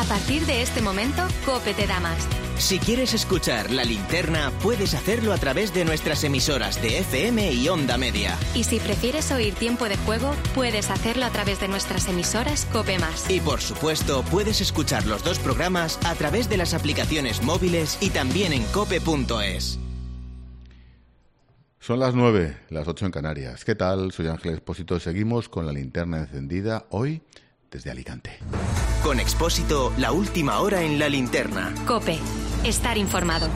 A partir de este momento, COPE te da más. Si quieres escuchar La Linterna, puedes hacerlo a través de nuestras emisoras de FM y Onda Media. Y si prefieres oír Tiempo de Juego, puedes hacerlo a través de nuestras emisoras COPE+. Y por supuesto, puedes escuchar los dos programas a través de las aplicaciones móviles y también en cope.es. Son las 9, las 8 en Canarias. ¿Qué tal? Soy Ángel Expósito. Seguimos con la linterna encendida hoy desde Alicante. Con Expósito, la última hora en La Linterna. COPE. Estar informado.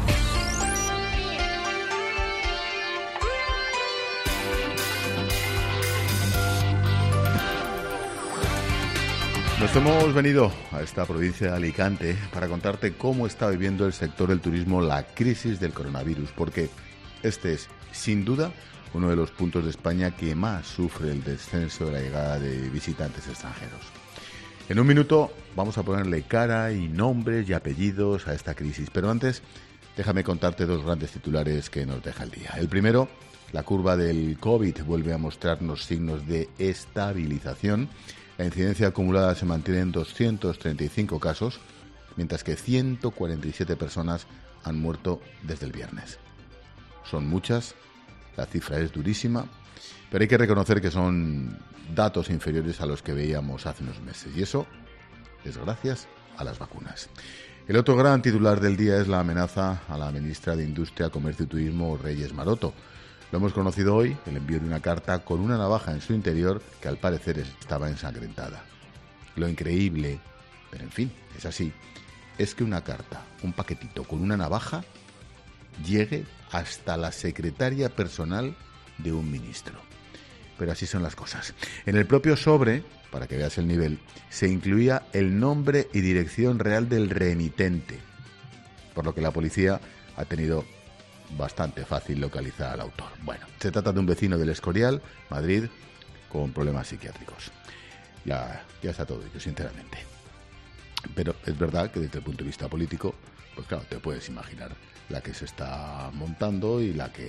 Nos hemos venido a esta provincia de Alicante para contarte cómo está viviendo el sector del turismo la crisis del coronavirus, porque este es, sin duda, uno de los puntos de España que más sufre el descenso de la llegada de visitantes extranjeros. En un minuto vamos a ponerle cara y nombres y apellidos a esta crisis, pero antes déjame contarte dos grandes titulares que nos deja el día. El primero, la curva del COVID vuelve a mostrarnos signos de estabilización. La incidencia acumulada se mantiene en 235 casos, mientras que 147 personas han muerto desde el viernes. Son muchas, la cifra es durísima, pero hay que reconocer que son datos inferiores a los que veíamos hace unos meses, y eso es gracias a las vacunas. El otro gran titular del día es la amenaza a la ministra de Industria, Comercio y Turismo, Reyes Maroto. Lo hemos conocido hoy, el envío de una carta con una navaja en su interior que al parecer estaba ensangrentada. Lo increíble, pero en fin, es así, es que una carta, un paquetito con una navaja, llegue hasta la secretaria personal de un ministro. Pero así son las cosas. En el propio sobre, para que veas el nivel, se incluía el nombre y dirección real del remitente, por lo que la policía ha tenido bastante fácil localizar al autor. Bueno, se trata de un vecino del Escorial, Madrid, con problemas psiquiátricos. Ya está todo dicho, sinceramente. Pero es verdad que desde el punto de vista político, pues claro, te puedes imaginar la que se está montando y la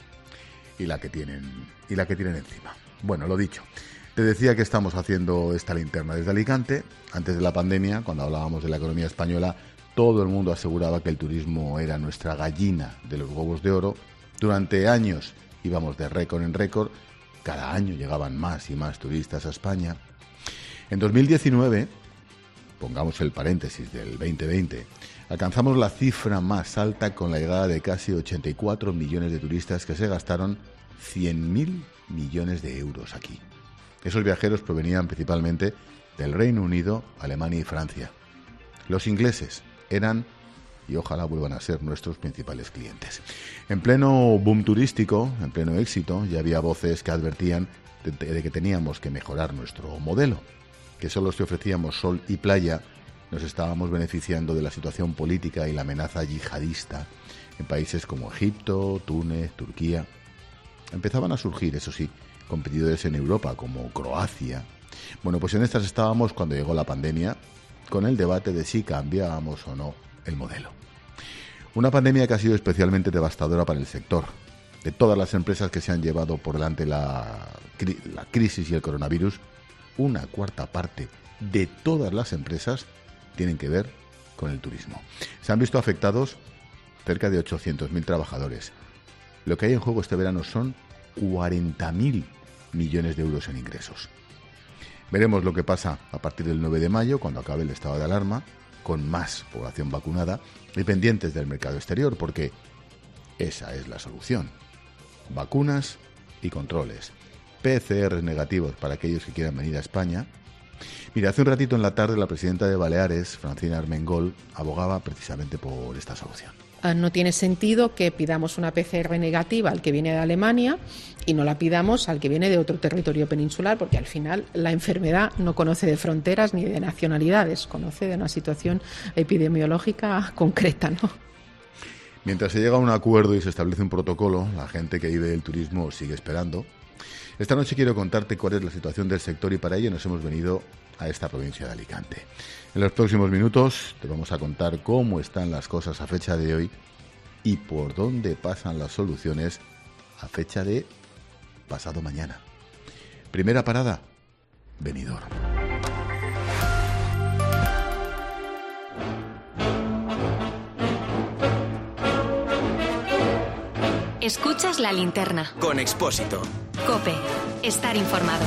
que tienen encima. Bueno, lo dicho. Te decía que estamos haciendo esta linterna desde Alicante. Antes de la pandemia, cuando hablábamos de la economía española, todo el mundo aseguraba que el turismo era nuestra gallina de los huevos de oro. Durante años íbamos de récord en récord. Cada año llegaban más y más turistas a España. En 2019, pongamos el paréntesis del 2020, alcanzamos la cifra más alta con la llegada de casi 84 millones de turistas que se gastaron 100.000 millones de euros aquí. Esos viajeros provenían principalmente del Reino Unido, Alemania y Francia. Los ingleses eran, y ojalá vuelvan a ser, nuestros principales clientes. En pleno boom turístico, en pleno éxito, ya había voces que advertían de que teníamos que mejorar nuestro modelo, que solo si ofrecíamos sol y playa nos estábamos beneficiando de la situación política y la amenaza yihadista en países como Egipto, Túnez, Turquía. Empezaban a surgir, eso sí, competidores en Europa como Croacia. Bueno, pues en estas estábamos cuando llegó la pandemia, con el debate de si cambiábamos o no el modelo. Una pandemia que ha sido especialmente devastadora para el sector. De todas las empresas que se han llevado por delante la crisis y el coronavirus, una cuarta parte de todas las empresas tienen que ver con el turismo. Se han visto afectados cerca de 800.000 trabajadores. Lo que hay en juego este verano son 40.000 millones de euros en ingresos. Veremos lo que pasa a partir del 9 de mayo, cuando acabe el estado de alarma, con más población vacunada y pendientes del mercado exterior, porque esa es la solución. Vacunas y controles. PCR negativos para aquellos que quieran venir a España. Mira, hace un ratito en la tarde la presidenta de Baleares, Francina Armengol, abogaba precisamente por esta solución. No tiene sentido que pidamos una PCR negativa al que viene de Alemania y no la pidamos al que viene de otro territorio peninsular, porque al final la enfermedad no conoce de fronteras ni de nacionalidades, conoce de una situación epidemiológica concreta, ¿no? Mientras se llega a un acuerdo y se establece un protocolo, la gente que vive del turismo sigue esperando. Esta noche quiero contarte cuál es la situación del sector y para ello nos hemos venido a esta provincia de Alicante. En los próximos minutos te vamos a contar cómo están las cosas a fecha de hoy y por dónde pasan las soluciones a fecha de pasado mañana. Primera parada, Benidorm. Escuchas La Linterna. Con Expósito. COPE. Estar informado.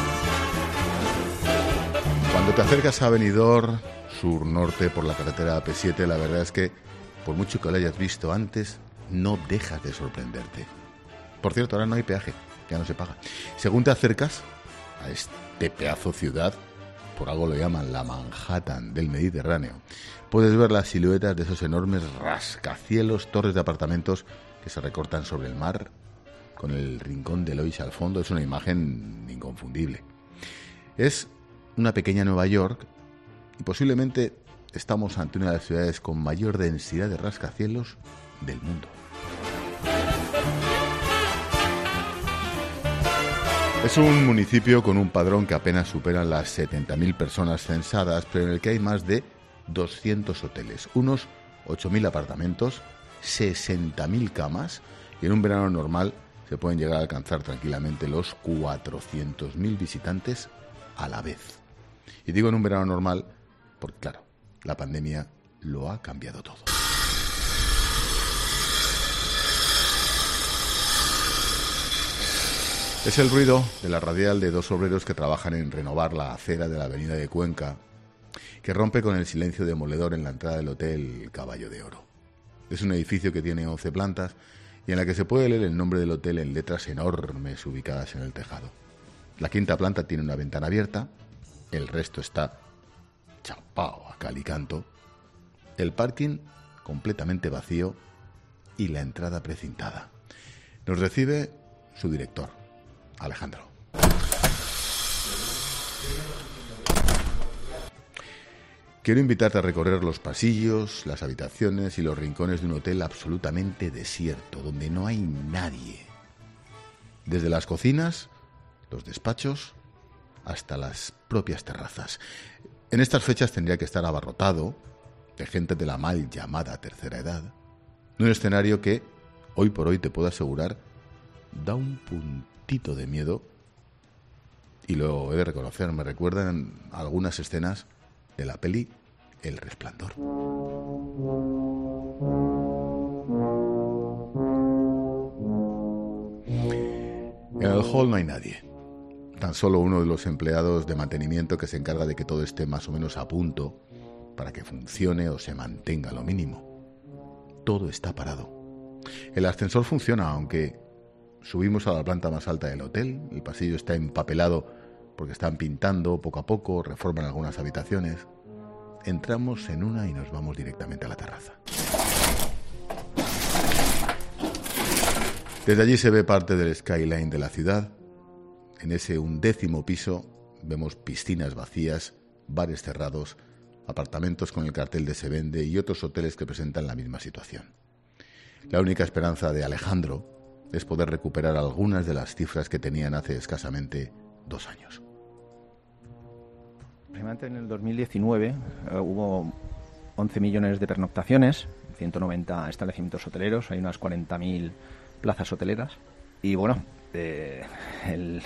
Cuando te acercas a Benidorm, sur-norte, por la carretera AP7, la verdad es que, por mucho que lo hayas visto antes, no dejas de sorprenderte. Por cierto, ahora no hay peaje, ya no se paga. Según te acercas a este pedazo ciudad, por algo lo llaman la Manhattan del Mediterráneo, puedes ver las siluetas de esos enormes rascacielos, torres de apartamentos que se recortan sobre el mar, con el rincón de Lois al fondo. Es una imagen inconfundible. Es una pequeña Nueva York y posiblemente estamos ante una de las ciudades con mayor densidad de rascacielos del mundo. Es un municipio con un padrón que apenas supera las 70.000 personas censadas, pero en el que hay más de 200 hoteles, unos 8.000 apartamentos, 60.000 camas, y en un verano normal se pueden llegar a alcanzar tranquilamente los 400.000 visitantes a la vez. Y digo en un verano normal porque, claro, la pandemia lo ha cambiado todo. Es el ruido de la radial de dos obreros que trabajan en renovar la acera de la avenida de Cuenca, que rompe con el silencio demoledor en la entrada del hotel Caballo de Oro. Es un edificio que tiene 11 plantas y en la que se puede leer el nombre del hotel en letras enormes ubicadas en el tejado. La quinta planta tiene una ventana abierta, el resto está chapao a cal y canto, el parking completamente vacío y la entrada precintada. Nos recibe su director, Alejandro. Quiero invitarte a recorrer los pasillos, las habitaciones y los rincones de un hotel absolutamente desierto, donde no hay nadie. Desde las cocinas, los despachos, hasta las propias terrazas. En estas fechas tendría que estar abarrotado de gente de la mal llamada tercera edad. Un escenario que, hoy por hoy te puedo asegurar, da un puntito de miedo. Y lo he de reconocer, me recuerdan algunas escenas de la peli El Resplandor. En el hall no hay nadie. Tan solo uno de los empleados de mantenimiento que se encarga de que todo esté más o menos a punto para que funcione o se mantenga lo mínimo. Todo está parado. El ascensor funciona, aunque subimos a la planta más alta del hotel. El pasillo está empapelado porque están pintando poco a poco, reforman algunas habitaciones. Entramos en una y nos vamos directamente a la terraza. Desde allí se ve parte del skyline de la ciudad. En ese 11º piso vemos piscinas vacías, bares cerrados, apartamentos con el cartel de se vende y otros hoteles que presentan la misma situación. La única esperanza de Alejandro es poder recuperar algunas de las cifras que tenían hace escasamente 2 años. Aproximadamente en el 2019 hubo 11 millones de pernoctaciones, 190 establecimientos hoteleros, hay unas 40.000 plazas hoteleras y bueno, el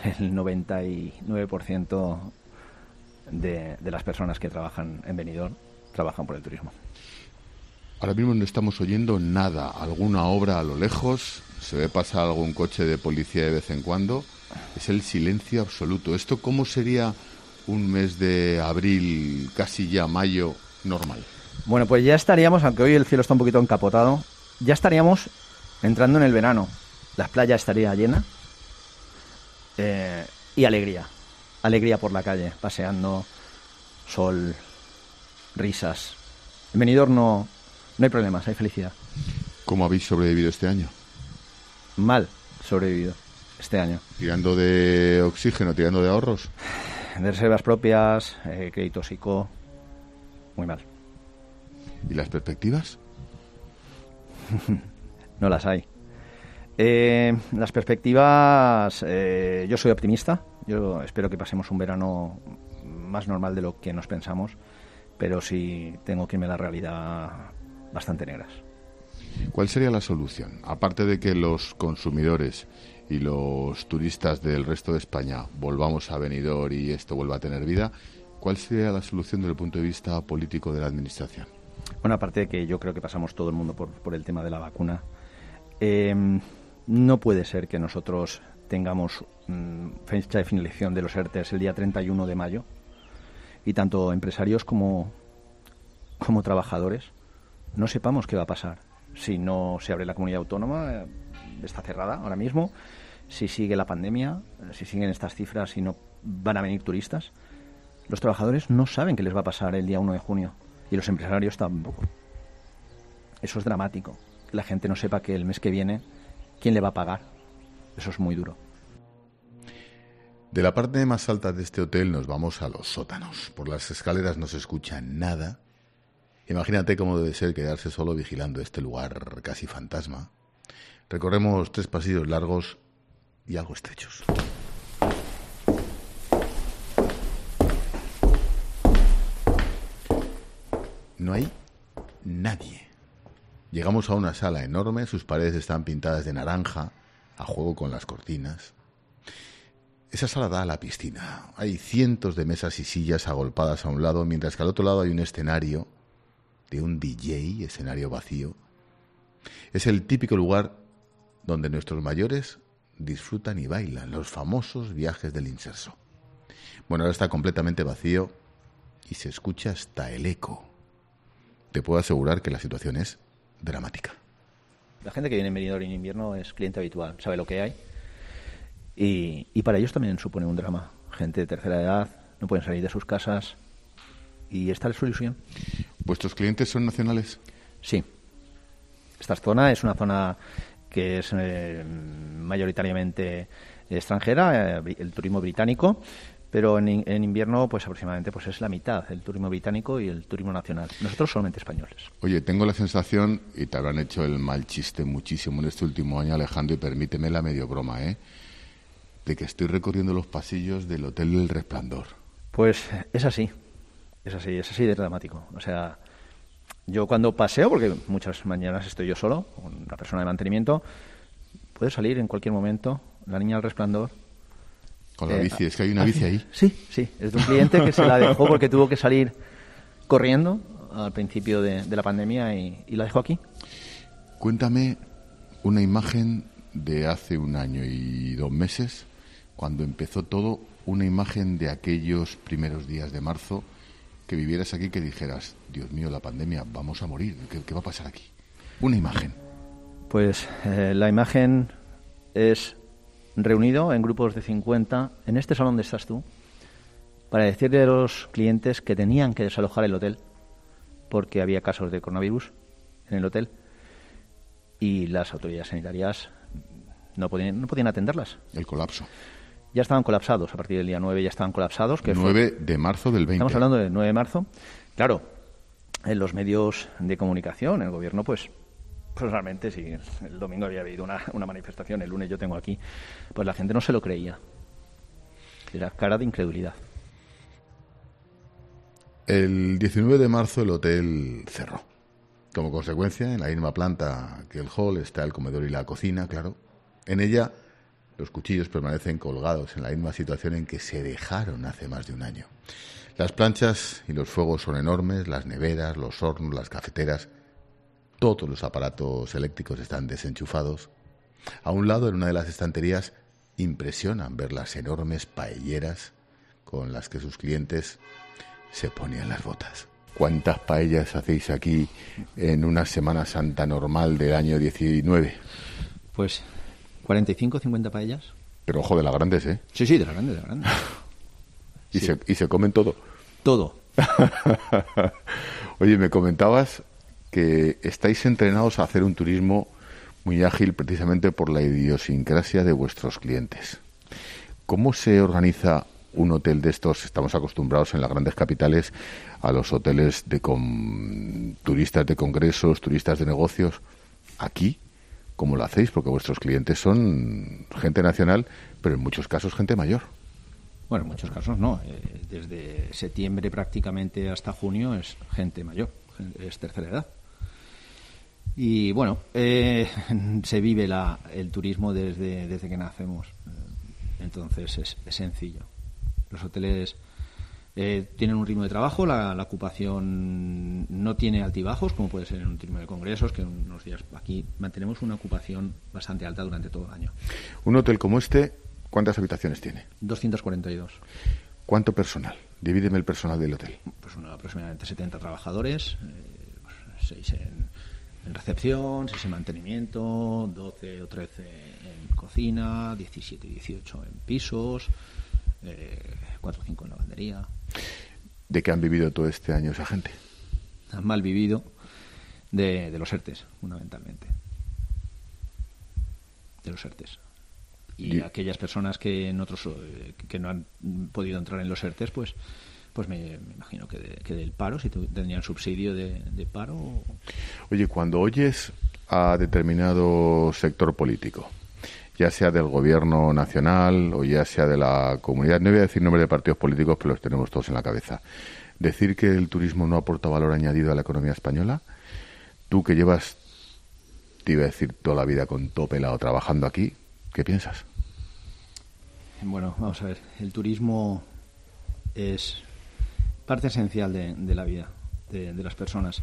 99% de las personas que trabajan en Benidorm trabajan por el turismo. Ahora mismo no estamos oyendo nada, alguna obra a lo lejos, se ve pasar algún coche de policía de vez en cuando, es el silencio absoluto. ¿Esto cómo sería un mes de abril, casi ya mayo, normal? Bueno, pues ya estaríamos, aunque hoy el cielo está un poquito encapotado, ya estaríamos entrando en el verano. La playa estaría llena y alegría por la calle, paseando, sol, risas. En Benidorm no hay problemas, hay felicidad. ¿Cómo habéis sobrevivido este año? Mal sobrevivido este año. ¿Tirando de oxígeno, tirando de ahorros? De reservas propias, créditos ICO, muy mal. ¿Y las perspectivas? No las hay. Las perspectivas, yo soy optimista, yo espero que pasemos un verano más normal de lo que nos pensamos, pero sí tengo que irme a la realidad bastante negras. ¿Cuál sería la solución? Aparte de que los consumidores y los turistas del resto de España volvamos a Benidorm y esto vuelva a tener vida, ¿cuál sería la solución desde el punto de vista político de la administración? Bueno, aparte de que yo creo que pasamos todo el mundo por el tema de la vacuna, no puede ser que nosotros tengamos fecha de finalización de los ERTEs el día 31 de mayo y tanto empresarios como trabajadores no sepamos qué va a pasar si no se abre la comunidad autónoma, está cerrada ahora mismo, si sigue la pandemia, si siguen estas cifras y no van a venir turistas. Los trabajadores no saben qué les va a pasar el día 1 de junio y los empresarios tampoco. Eso es dramático, que la gente no sepa que el mes que viene quién le va a pagar. Eso es muy duro. De la parte más alta de este hotel nos vamos a los sótanos. Por las escaleras no se escucha nada. Imagínate cómo debe ser quedarse solo vigilando este lugar casi fantasma. Recorremos 3 pasillos largos y algo estrechos. No hay nadie. Llegamos a una sala enorme, sus paredes están pintadas de naranja, a juego con las cortinas. Esa sala da a la piscina. Hay cientos de mesas y sillas agolpadas a un lado, mientras que al otro lado hay un escenario de un DJ, escenario vacío. Es el típico lugar donde nuestros mayores disfrutan y bailan, los famosos viajes del inserso. Bueno, ahora está completamente vacío y se escucha hasta el eco. Te puedo asegurar que la situación es dramática. La gente que viene en Benidorm en invierno es cliente habitual, sabe lo que hay y para ellos también supone un drama. Gente de tercera edad, no pueden salir de sus casas y esta es su ilusión. ¿Vuestros clientes son nacionales? Sí. Esta zona es una zona que es mayoritariamente extranjera, el turismo británico, pero en invierno pues aproximadamente pues es la mitad, el turismo británico y el turismo nacional. Nosotros solamente españoles. Oye, tengo la sensación, y te habrán hecho el mal chiste muchísimo en este último año, Alejandro, y permíteme la medio broma, de que estoy recorriendo los pasillos del Hotel El Resplandor. Pues es así de dramático. O sea, yo cuando paseo, porque muchas mañanas estoy yo solo, con una persona de mantenimiento, puede salir en cualquier momento la niña del Resplandor. Con la bici, es que hay una bici ahí. Sí, es de un cliente que se la dejó porque tuvo que salir corriendo al principio de la pandemia y la dejó aquí. Cuéntame una imagen de hace 1 año y 2 meses, cuando empezó todo, una imagen de aquellos primeros días de marzo, que vivieras aquí, que dijeras, Dios mío, la pandemia, vamos a morir, ¿qué va a pasar aquí? Una imagen. Pues la imagen es reunido en grupos de 50 en este salón donde estás tú para decirle a los clientes que tenían que desalojar el hotel porque había casos de coronavirus en el hotel y las autoridades sanitarias no podían atenderlas. El colapso. Ya estaban colapsados, a partir del día 9 ya estaban colapsados. 9 de marzo del 20. Estamos hablando del 9 de marzo. Claro, en los medios de comunicación, el gobierno, pues realmente, si el domingo había habido una manifestación, el lunes yo tengo aquí, pues la gente no se lo creía. Era cara de incredulidad. El 19 de marzo el hotel cerró. Como consecuencia, en la misma planta que el hall está el comedor y la cocina, claro. En ella los cuchillos permanecen colgados en la misma situación en que se dejaron hace más de 1 año. Las planchas y los fuegos son enormes, las neveras, los hornos, las cafeteras, todos los aparatos eléctricos están desenchufados. A un lado, en una de las estanterías, impresionan ver las enormes paelleras con las que sus clientes se ponían las botas. ¿Cuántas paellas hacéis aquí en una Semana Santa normal del año 19? Pues 45, 50 paellas. Pero ojo, de las grandes, ¿eh? Sí, de las grandes, de las grandes. Sí. ¿Y se comen todo? Todo. Oye, me comentabas que estáis entrenados a hacer un turismo muy ágil precisamente por la idiosincrasia de vuestros clientes. ¿Cómo se organiza un hotel de estos? Estamos acostumbrados en las grandes capitales a los hoteles con turistas de congresos, turistas de negocios. Aquí, ¿cómo lo hacéis? Porque vuestros clientes son gente nacional, pero en muchos casos gente mayor. Bueno, en muchos casos no. Desde septiembre prácticamente hasta junio es gente mayor, es tercera edad. Y bueno, se vive el turismo desde que nacemos. Entonces es sencillo. Los hoteles Tienen un ritmo de trabajo, la ocupación no tiene altibajos, como puede ser en un ritmo de congresos, que unos días aquí mantenemos una ocupación bastante alta durante todo el año. Un hotel como este, ¿cuántas habitaciones tiene? 242. ¿Cuánto personal? Divídeme el personal del hotel. Pues aproximadamente 70 trabajadores, 6 en recepción, 6 en mantenimiento, 12 o 13 en cocina, 17 y 18 en pisos, 4 o 5 en lavandería. ¿De qué han vivido todo este año esa gente? Han mal vivido de los ERTEs, fundamentalmente. De los ERTES. Y aquellas personas que no han podido entrar en los ERTEs, pues me imagino que del paro, si tendrían subsidio de paro. Oye, cuando oyes a determinado sector político, ya sea del gobierno nacional o ya sea de la comunidad, no voy a decir nombres de partidos políticos, pero los tenemos todos en la cabeza, decir que el turismo no aporta valor añadido a la economía española, tú que llevas, te iba a decir, toda la vida con todo pelado trabajando aquí, ¿qué piensas? Bueno, vamos a ver, el turismo es parte esencial de la vida de las personas.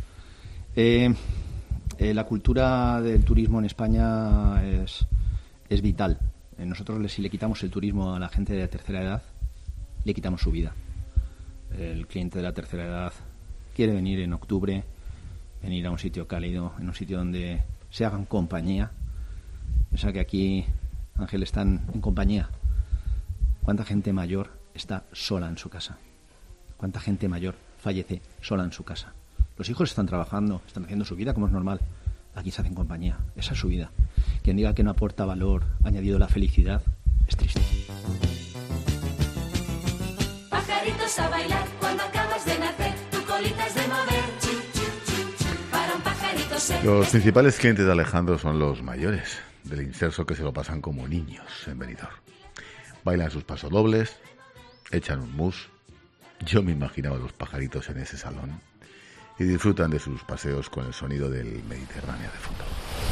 La cultura del turismo en España es vital. Nosotros, si le quitamos el turismo a la gente de la tercera edad, le quitamos su vida. El cliente de la tercera edad quiere venir en octubre, venir a un sitio cálido, en un sitio donde se hagan compañía. O sea que aquí, Ángel, están en compañía. ¿Cuánta gente mayor está sola en su casa? ¿Cuánta gente mayor fallece sola en su casa? Los hijos están trabajando, están haciendo su vida como es normal. Aquí se hacen compañía. Esa es su vida. Quien diga que no aporta valor añadido a la felicidad es triste. Pajaritos a bailar cuando acabas de nacer, tu colita es de mover. Chi, chi, chi, chi. Para un pajarito se... Los principales clientes de Alejandro son los mayores del inserso, que se lo pasan como niños en Benidorm. Bailan sus pasodobles, echan un mus. Yo me imaginaba los pajaritos en ese salón y disfrutan de sus paseos con el sonido del Mediterráneo de fondo.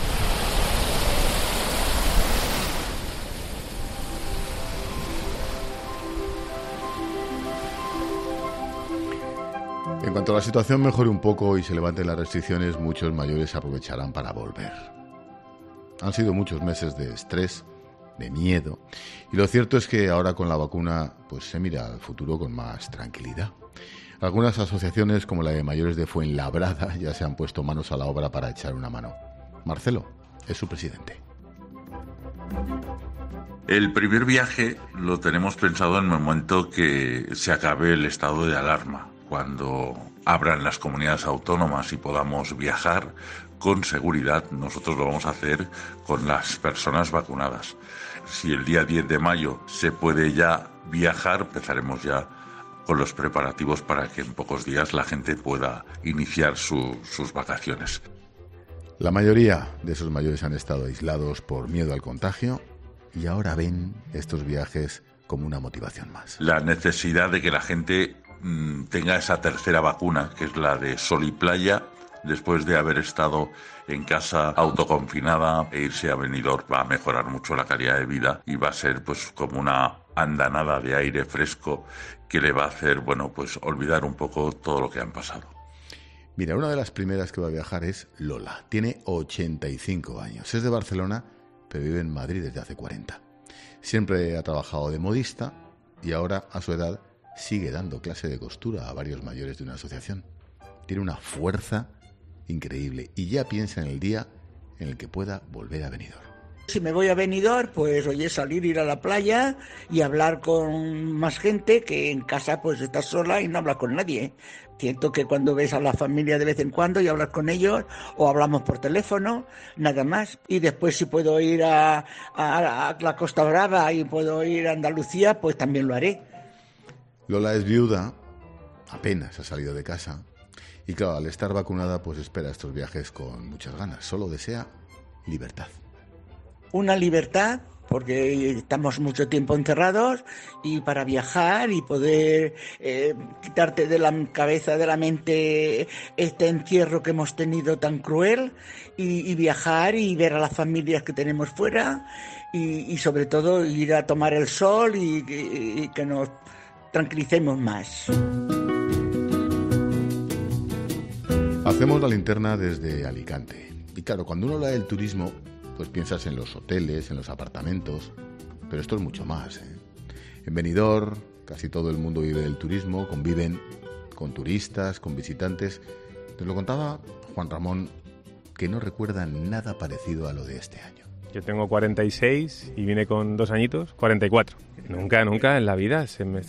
En cuanto a la situación mejore un poco y se levanten las restricciones, muchos mayores aprovecharán para volver. Han sido muchos meses de estrés, de miedo, y lo cierto es que ahora con la vacuna pues se mira al futuro con más tranquilidad. Algunas asociaciones, como la de mayores de Fuenlabrada, ya se han puesto manos a la obra para echar una mano. Marcelo es su presidente. El primer viaje lo tenemos pensado en el momento que se acabe el estado de alarma, cuando abran las comunidades autónomas y podamos viajar con seguridad. Nosotros lo vamos a hacer con las personas vacunadas. Si el día 10 de mayo se puede ya viajar, empezaremos ya con los preparativos para que en pocos días la gente pueda iniciar sus vacaciones. La mayoría de esos mayores han estado aislados por miedo al contagio y ahora ven estos viajes como una motivación más. La necesidad de que la gente tenga esa tercera vacuna, que es la de sol y playa, después de haber estado en casa autoconfinada, e irse a Benidorm va a mejorar mucho la calidad de vida y va a ser pues como una andanada de aire fresco que le va a hacer, bueno, pues olvidar un poco todo lo que han pasado. Mira, una de las primeras que va a viajar es Lola. Tiene 85 años. Es de Barcelona, pero vive en Madrid desde hace 40. Siempre ha trabajado de modista y ahora, a su edad, sigue dando clase de costura a varios mayores de una asociación. Tiene una fuerza increíble y ya piensa en el día en el que pueda volver a Benidorm. Si me voy a Benidorm, pues oye, salir, ir a la playa y hablar con más gente, que en casa pues estás sola y no hablas con nadie. Siento que cuando ves a la familia de vez en cuando y hablas con ellos, o hablamos por teléfono, nada más. Y después si puedo ir a la Costa Brava y puedo ir a Andalucía, pues también lo haré. Lola es viuda, apenas ha salido de casa. Y claro, al estar vacunada, pues espera estos viajes con muchas ganas. Solo desea libertad. Una libertad, porque estamos mucho tiempo encerrados, y para viajar y poder quitarte de la cabeza, de la mente, este encierro que hemos tenido tan cruel, y viajar y ver a las familias que tenemos fuera, y sobre todo ir a tomar el sol y que nos tranquilicemos más. Hacemos la linterna desde Alicante. Y claro, cuando uno habla del turismo, pues piensas en los hoteles, en los apartamentos, pero esto es mucho más, ¿eh? En Benidorm, casi todo el mundo vive del turismo, conviven con turistas, con visitantes. Nos lo contaba Juan Ramón, que no recuerda nada parecido a lo de este año. Yo tengo 46 y vine con 2 añitos, 44. Nunca en la vida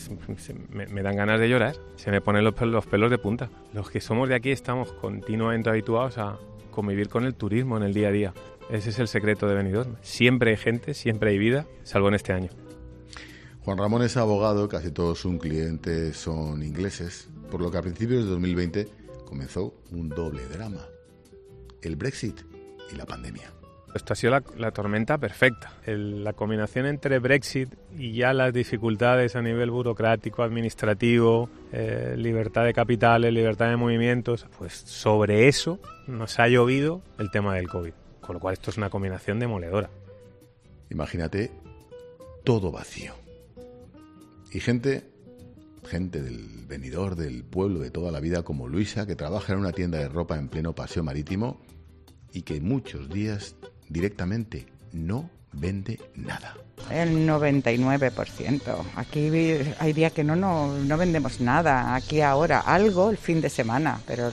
me dan ganas de llorar. Se me ponen los pelos de punta. Los que somos de aquí estamos continuamente habituados a convivir con el turismo en el día a día. Ese es el secreto de Benidorm. Siempre hay gente, siempre hay vida, salvo en este año. Juan Ramón es abogado, casi todos sus clientes son ingleses, por lo que a principios de 2020 comenzó un doble drama: el Brexit y la pandemia. Esto ha sido la tormenta perfecta. La combinación entre Brexit y ya las dificultades a nivel burocrático, administrativo, libertad de capitales, libertad de movimientos, pues sobre eso nos ha llovido el tema del COVID. Con lo cual esto es una combinación demoledora. Imagínate todo vacío. Y gente del Benidorm, del pueblo de toda la vida, como Luisa, que trabaja en una tienda de ropa en pleno paseo marítimo y que muchos días directamente no vende nada. El 99%. Aquí hay días que no vendemos nada. Aquí ahora algo el fin de semana, pero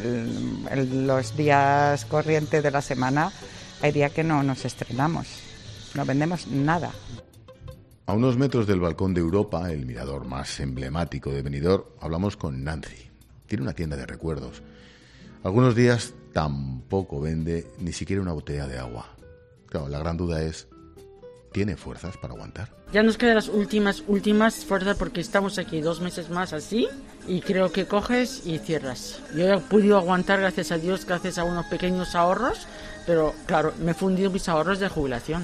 los días corrientes de la semana hay días que no nos estrenamos. No vendemos nada. A unos metros del balcón de Europa, el mirador más emblemático de Benidorm, hablamos con Nancy. Tiene una tienda de recuerdos. Algunos días tampoco vende ni siquiera una botella de agua. Claro, la gran duda es, ¿tiene fuerzas para aguantar? Ya nos quedan las últimas fuerzas porque estamos aquí 2 meses más así y creo que coges y cierras. Yo he podido aguantar gracias a Dios, gracias a unos pequeños ahorros, pero claro, me he fundido mis ahorros de jubilación.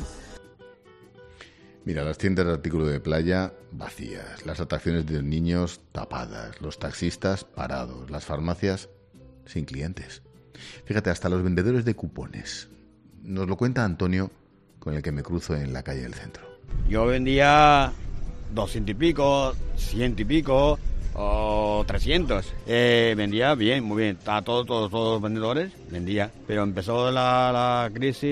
Mira, las tiendas de artículos de playa vacías, las atracciones de los niños tapadas, los taxistas parados, las farmacias sin clientes. Fíjate, hasta los vendedores de cupones. Nos lo cuenta Antonio, con el que me cruzo en la calle del centro. Yo vendía 200 y pico, 100 y pico o 300. Vendía bien, muy bien. Todos los vendedores vendía. Pero empezó la crisis.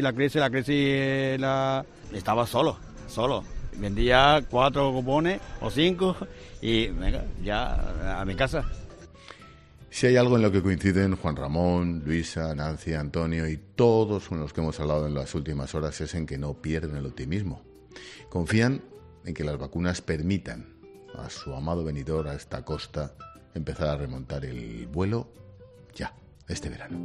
Estaba solo. Vendía 4 cupones o 5 y venga, ya a mi casa. Si hay algo en lo que coinciden Juan Ramón, Luisa, Nancy, Antonio y todos con los que hemos hablado en las últimas horas es en que no pierden el optimismo. Confían en que las vacunas permitan a su amado Benidorm, a esta costa, empezar a remontar el vuelo ya, este verano.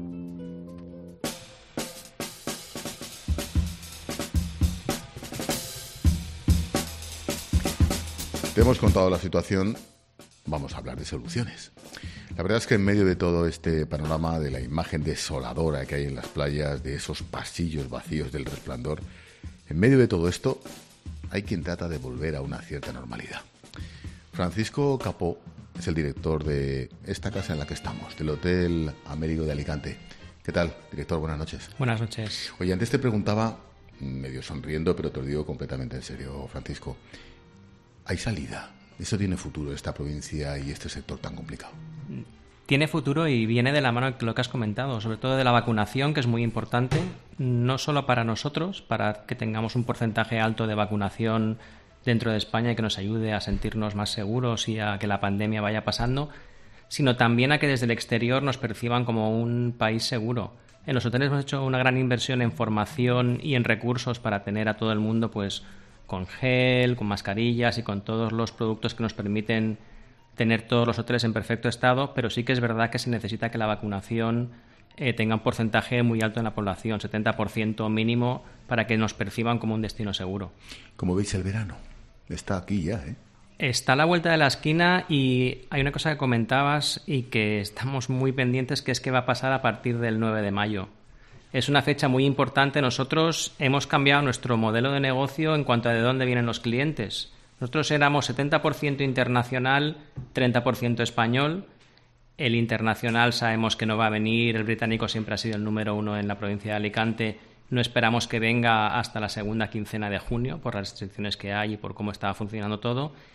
Te hemos contado la situación, vamos a hablar de soluciones. La verdad es que en medio de todo este panorama, de la imagen desoladora que hay en las playas, de esos pasillos vacíos del Resplandor, en medio de todo esto hay quien trata de volver a una cierta normalidad. Francisco Capó es el director de esta casa en la que estamos, del Hotel Américo de Alicante. ¿Qué tal, director? Buenas noches. Buenas noches. Oye, antes te preguntaba, medio sonriendo, pero te lo digo completamente en serio, Francisco, ¿hay salida? ¿Eso tiene futuro, esta provincia y este sector tan complicado? Tiene futuro y viene de la mano de lo que has comentado, sobre todo de la vacunación, que es muy importante, no solo para nosotros, para que tengamos un porcentaje alto de vacunación dentro de España y que nos ayude a sentirnos más seguros y a que la pandemia vaya pasando, sino también a que desde el exterior nos perciban como un país seguro. En los hoteles hemos hecho una gran inversión en formación y en recursos para tener a todo el mundo pues con gel, con mascarillas y con todos los productos que nos permiten tener todos los hoteles en perfecto estado, pero sí que es verdad que se necesita que la vacunación tenga un porcentaje muy alto en la población, 70% mínimo, para que nos perciban como un destino seguro. ¿Cómo veis el verano? Está aquí ya, ¿eh? Está a la vuelta de la esquina y hay una cosa que comentabas y que estamos muy pendientes, que es qué va a pasar a partir del 9 de mayo. Es una fecha muy importante. Nosotros hemos cambiado nuestro modelo de negocio en cuanto a de dónde vienen los clientes. Nosotros éramos 70% internacional, 30% español. El internacional sabemos que no va a venir, el británico siempre ha sido el número 1 en la provincia de Alicante. No esperamos que venga hasta la segunda quincena de junio por las restricciones que hay y por cómo está funcionando todo.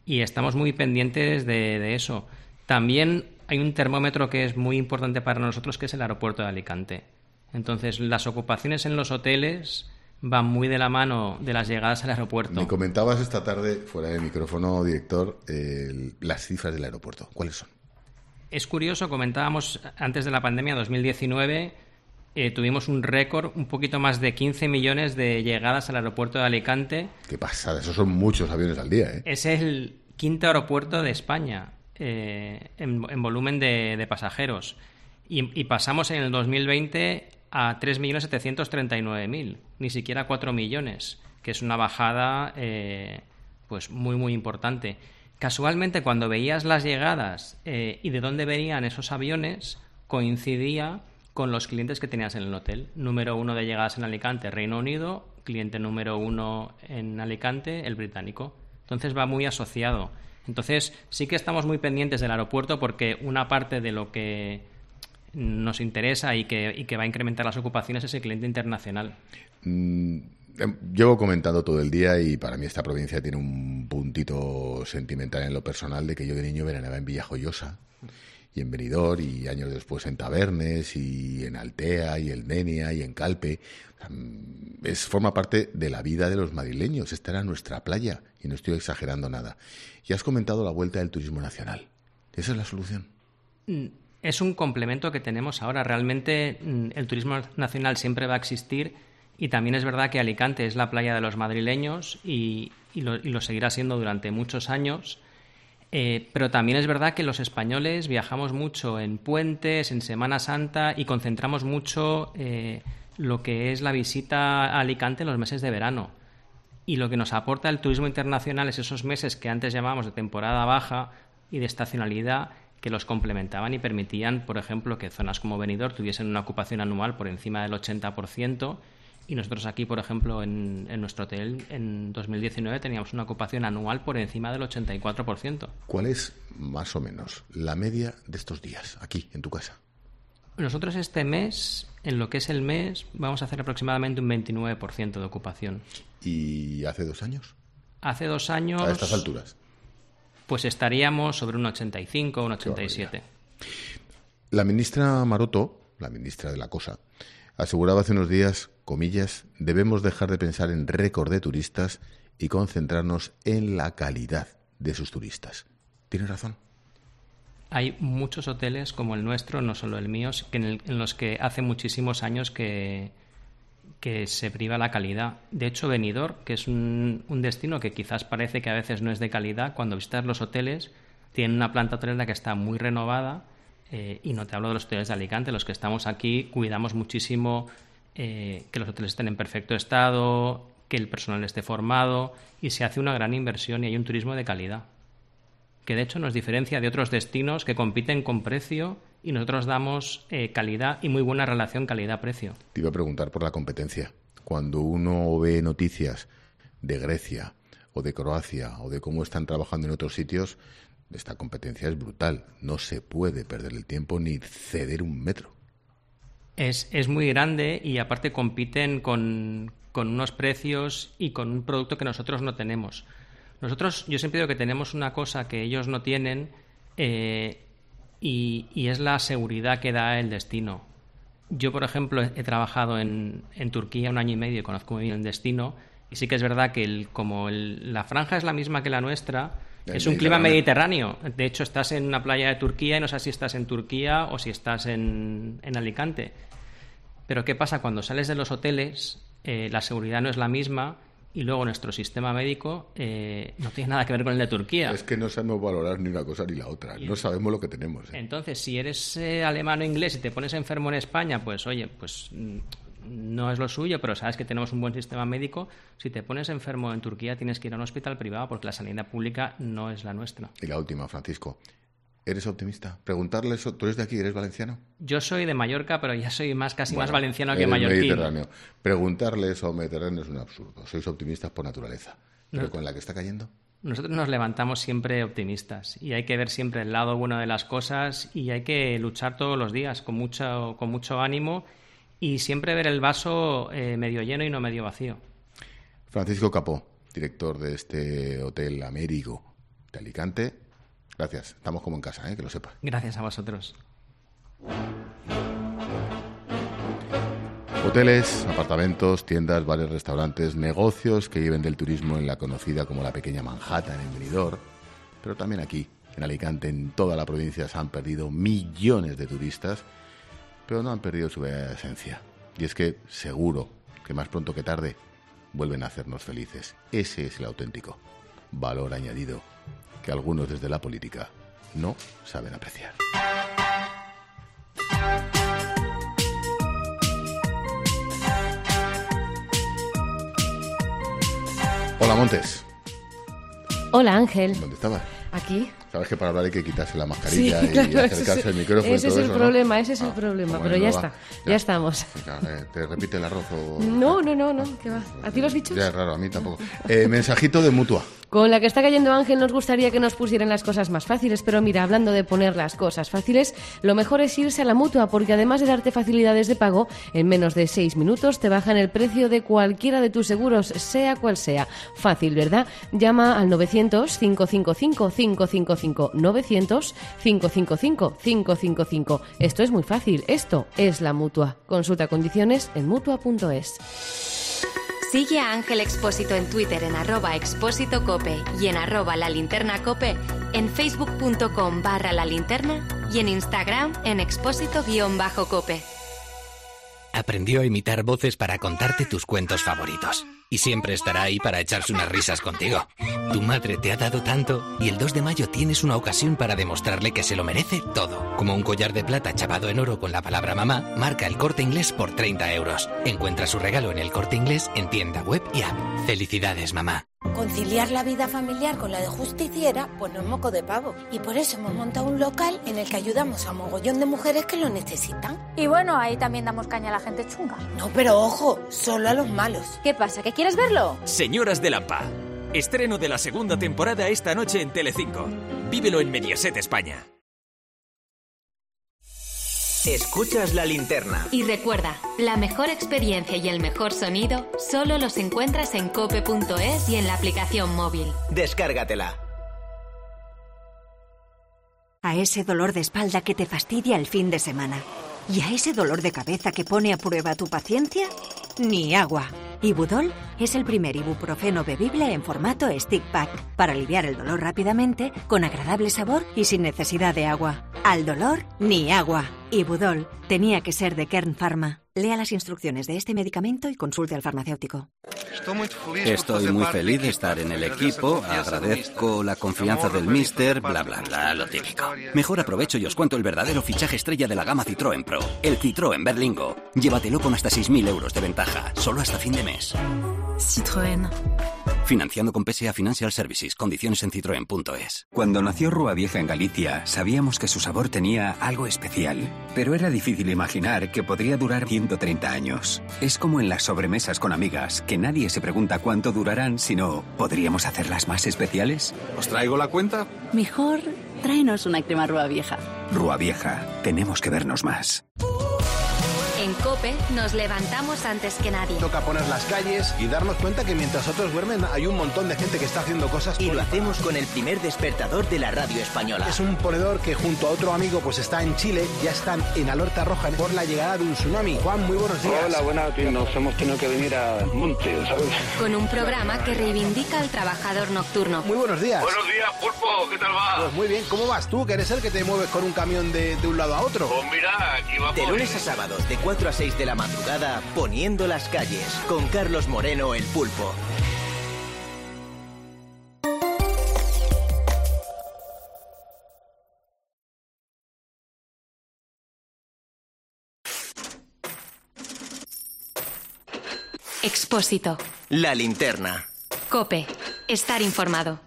y estamos muy pendientes de eso. También hay un termómetro que es muy importante para nosotros, que es el aeropuerto de Alicante. Entonces, las ocupaciones en los hoteles van muy de la mano de las llegadas al aeropuerto. Me comentabas esta tarde, fuera de micrófono, director, las cifras del aeropuerto. ¿Cuáles son? Es curioso, comentábamos antes de la pandemia, 2019, tuvimos un récord, un poquito más de 15 millones de llegadas al aeropuerto de Alicante. Qué pasada, esos son muchos aviones al día, ¿eh? Es el quinto aeropuerto de España en volumen de pasajeros. Y pasamos en el 2020 a 3.739.000, ni siquiera 4 millones, que es una bajada pues muy, muy importante. Casualmente, cuando veías las llegadas y de dónde venían esos aviones, coincidía con los clientes que tenías en el hotel. Número 1 de llegadas en Alicante, Reino Unido. Cliente número 1 en Alicante, el británico. Entonces va muy asociado. Entonces sí que estamos muy pendientes del aeropuerto, porque una parte de lo que nos interesa y que va a incrementar las ocupaciones es el cliente internacional. Llevo comentando todo el día, y para mí esta provincia tiene un puntito sentimental en lo personal, de que yo de niño veraneaba en Villajoyosa y en Benidorm, y años después en Tabernes y en Altea y en Denia y en Calpe. Forma parte de la vida de los madrileños. Esta era nuestra playa, y no estoy exagerando nada. Y has comentado la vuelta del turismo nacional. ¿Esa es la solución? Es un complemento que tenemos ahora. Realmente el turismo nacional siempre va a existir, y también es verdad que Alicante es la playa de los madrileños y lo seguirá siendo durante muchos años. Pero también es verdad que los españoles viajamos mucho en puentes, en Semana Santa, y concentramos mucho lo que es la visita a Alicante en los meses de verano. Y lo que nos aporta el turismo internacional es esos meses que antes llamábamos de temporada baja y de estacionalidad, que los complementaban y permitían, por ejemplo, que zonas como Benidorm tuviesen una ocupación anual por encima del 80%, y nosotros aquí, por ejemplo, en nuestro hotel, en 2019 teníamos una ocupación anual por encima del 84%. ¿Cuál es, más o menos, la media de estos días aquí, en tu casa? Nosotros este mes, en lo que es el mes, vamos a hacer aproximadamente un 29% de ocupación. ¿Y hace 2 años? Hace 2 años... A estas alturas. Pues estaríamos sobre un 85, un 87. La ministra Maroto, la ministra de la Cosa, aseguraba hace unos días, comillas, debemos dejar de pensar en récord de turistas y concentrarnos en la calidad de sus turistas. ¿Tiene razón? Hay muchos hoteles como el nuestro, no solo el mío, en los que hace muchísimos años que se priva la calidad. De hecho, Benidorm, que es un destino que quizás parece que a veces no es de calidad, cuando visitas los hoteles, tiene una planta hotelera que está muy renovada, y no te hablo de los hoteles de Alicante. Los que estamos aquí cuidamos muchísimo que los hoteles estén en perfecto estado, que el personal esté formado, y se hace una gran inversión y hay un turismo de calidad, que de hecho nos diferencia de otros destinos que compiten con precio, y nosotros damos calidad y muy buena relación calidad-precio. Te iba a preguntar por la competencia. Cuando uno ve noticias de Grecia o de Croacia o de cómo están trabajando en otros sitios, esta competencia es brutal. No se puede perder el tiempo ni ceder un metro. Es muy grande, y aparte compiten con unos precios y con un producto que nosotros no tenemos. Yo siempre digo que tenemos una cosa que ellos no tienen, y es la seguridad que da el destino. Yo, por ejemplo, he trabajado en Turquía 1 año y medio y conozco muy bien el destino, y sí que es verdad que la franja es la misma que la nuestra, es un clima mediterráneo. De hecho, estás en una playa de Turquía y no sabes si estás en Turquía o si estás en Alicante. Pero ¿qué pasa? Cuando sales de los hoteles, la seguridad no es la misma, y luego nuestro sistema médico no tiene nada que ver con el de Turquía. Es que no sabemos valorar ni una cosa ni la otra. No sabemos lo que tenemos. Entonces, si eres alemán o inglés y te pones enfermo en España, pues oye, pues no es lo suyo, pero sabes que tenemos un buen sistema médico. Si te pones enfermo en Turquía, tienes que ir a un hospital privado, porque la sanidad pública no es la nuestra. Y la última, Francisco. ¿Eres optimista? Preguntarles, ¿tú eres de aquí? ¿Eres valenciano? Yo soy de Mallorca, pero ya soy más valenciano que mallorquín. Mediterráneo. Preguntarle eso a Mediterráneo es un absurdo. Sois optimistas por naturaleza. Pero con la que está cayendo... Nosotros nos levantamos siempre optimistas, y hay que ver siempre el lado bueno de las cosas, y hay que luchar todos los días con mucho ánimo, y siempre ver el vaso medio lleno y no medio vacío. Francisco Capó, director de este Hotel Américo. Te de Alicante. Gracias, estamos como en casa, que lo sepa. Gracias a vosotros. Hoteles, apartamentos, tiendas, bares, restaurantes, negocios que viven del turismo en la conocida como la pequeña Manhattan en Benidorm, pero también aquí, en Alicante, en toda la provincia se han perdido millones de turistas, pero no han perdido su verdadera esencia. Y es que seguro que más pronto que tarde vuelven a hacernos felices. Ese es el auténtico valor añadido que algunos desde la política no saben apreciar. Hola, Montes. Hola, Ángel. ¿Dónde estabas? Aquí. Sabes que para hablar hay que quitarse la mascarilla y claro, acercarse al micrófono. Ese y todo es el eso, problema, ¿no? ese es el problema, pero bueno, ya va, está, ya estamos. ¿Te repite el arroz o...? No, ¿qué va? ¿A ti los bichos? Ya es raro, a mí tampoco. Mensajito de Mutua. Con la que está cayendo Ángel nos gustaría que nos pusieran las cosas más fáciles, pero mira, hablando de poner las cosas fáciles, lo mejor es irse a la Mutua, porque además de darte facilidades de pago, en menos de 6 minutos te bajan el precio de cualquiera de tus seguros, sea cual sea. Fácil, ¿verdad? Llama al 900-555-555, 900-555-555. Esto es muy fácil, esto es la Mutua. Consulta condiciones en Mutua.es. Sigue a Ángel Expósito en Twitter en @expósitocope y en @lalinternacope, en facebook.com/lalinterna y en Instagram en expósito_cope. Aprendió a imitar voces para contarte tus cuentos favoritos. Y siempre estará ahí para echarse unas risas contigo. Tu madre te ha dado tanto y el 2 de mayo tienes una ocasión para demostrarle que se lo merece todo. Como un collar de plata chavado en oro con la palabra mamá, marca El Corte Inglés por 30 euros. Encuentra su regalo en El Corte Inglés en tienda web y app. ¡Felicidades, mamá! Conciliar la vida familiar con la de justiciera, pues no es moco de pavo. Y por eso hemos montado un local en el que ayudamos a mogollón de mujeres que lo necesitan. Y bueno, ahí también damos caña a la gente chunga. No, pero ojo, solo a los malos. ¿Qué pasa? ¿Que quieres verlo? Señoras de Lampa. Estreno de la segunda temporada esta noche en Telecinco. Vívelo en Mediaset España. Escuchas La Linterna. Y recuerda, la mejor experiencia y el mejor sonido solo los encuentras en cope.es y en la aplicación móvil. Descárgatela. A ese dolor de espalda que te fastidia el fin de semana y a ese dolor de cabeza que pone a prueba tu paciencia, ni agua. Ibudol es el primer ibuprofeno bebible en formato stick pack para aliviar el dolor rápidamente, con agradable sabor y sin necesidad de agua. Al dolor, ni agua. Ibudol tenía que ser de Kern Pharma. Lea las instrucciones de este medicamento y consulte al farmacéutico. Estoy muy feliz de estar en el equipo, agradezco la confianza del míster, bla bla bla, lo típico. Mejor aprovecho y os cuento el verdadero fichaje estrella de la gama Citroën Pro, el Citroën Berlingo. Llévatelo con hasta 6.000 euros de ventaja, solo hasta fin de mes. Citroën. Financiando con PSA Financial Services, condiciones en citroen.es. Cuando nació Rúa Vieja en Galicia, sabíamos que su sabor tenía algo especial, pero era difícil imaginar que podría durar 130 años. Es como en las sobremesas con amigas, que nadie se pregunta cuánto durarán, sino, ¿podríamos hacerlas más especiales? ¿Os traigo la cuenta? Mejor, tráenos una crema Rúa Vieja. Rúa Vieja, tenemos que vernos más. En COPE nos levantamos antes que nadie. Toca poner las calles y darnos cuenta que mientras otros duermen hay un montón de gente que está haciendo cosas. Y lo hacemos con el primer despertador de la radio española. Es un ponedor que junto a otro amigo pues está en Chile, ya están en alerta roja por la llegada de un tsunami. Juan, muy buenos días. Hola, buenas, nos hemos tenido que venir a monte, ¿sabes? Con un programa que reivindica al trabajador nocturno. Muy buenos días. Buenos días, Pulpo, ¿qué tal va? Pues muy bien, ¿cómo vas tú? Que eres el que te mueves con un camión de un lado a otro. Pues mira, aquí vamos. De lunes a sábados, de 4 a 6 de la madrugada, poniendo las calles, con Carlos Moreno, el Pulpo. Expósito. La Linterna. COPE. Estar informado.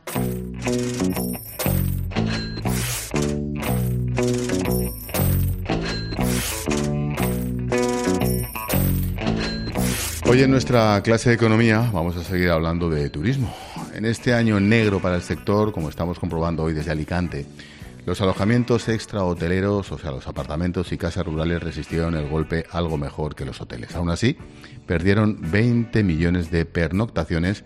Hoy en nuestra clase de economía vamos a seguir hablando de turismo. En este año negro para el sector, como estamos comprobando hoy desde Alicante, los alojamientos extrahoteleros, o sea, los apartamentos y casas rurales, resistieron el golpe algo mejor que los hoteles. Aún así, perdieron 20 millones de pernoctaciones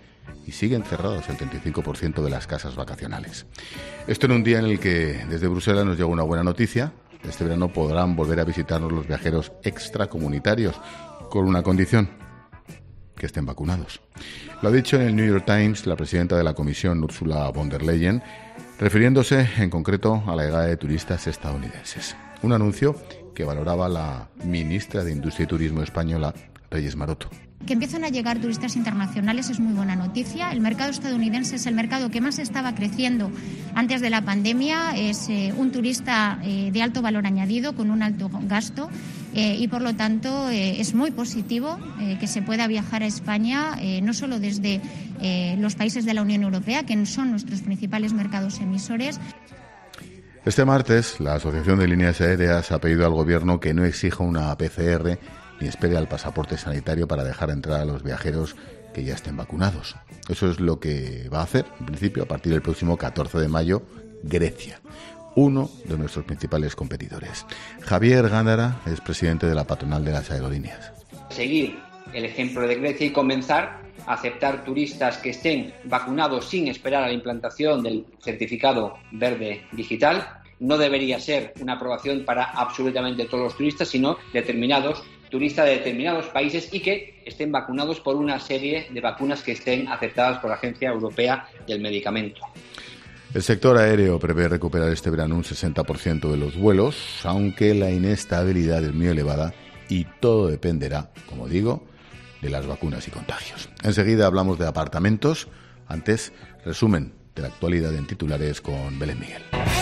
y siguen cerrados el 35% de las casas vacacionales. Esto en un día en el que desde Bruselas nos llega una buena noticia. Este verano podrán volver a visitarnos los viajeros extracomunitarios, con una condición: que estén vacunados. Lo ha dicho en el New York Times la presidenta de la Comisión, Ursula von der Leyen, refiriéndose en concreto a la llegada de turistas estadounidenses. Un anuncio que valoraba la ministra de Industria y Turismo española, Reyes Maroto. Que empiecen a llegar turistas internacionales es muy buena noticia. El mercado estadounidense es el mercado que más estaba creciendo antes de la pandemia. Es un turista de alto valor añadido, con un alto gasto, y por lo tanto es muy positivo que se pueda viajar a España, no solo desde los países de la Unión Europea, que son nuestros principales mercados emisores. Este martes, la Asociación de Líneas Aéreas ha pedido al Gobierno que no exija una PCR ni espere al pasaporte sanitario para dejar entrar a los viajeros que ya estén vacunados. Eso es lo que va a hacer, en principio, a partir del próximo 14 de mayo, Grecia, uno de nuestros principales competidores. Javier Gándara es presidente de la patronal de las aerolíneas. Seguir el ejemplo de Grecia y comenzar a aceptar turistas que estén vacunados sin esperar a la implantación del certificado verde digital. No debería ser una aprobación para absolutamente todos los turistas, sino determinados turistas de determinados países y que estén vacunados por una serie de vacunas que estén aceptadas por la Agencia Europea del Medicamento. El sector aéreo prevé recuperar este verano un 60% de los vuelos, aunque la inestabilidad es muy elevada y todo dependerá, como digo, de las vacunas y contagios. Enseguida hablamos de apartamentos. Antes, resumen de la actualidad en titulares con Belén Miguel.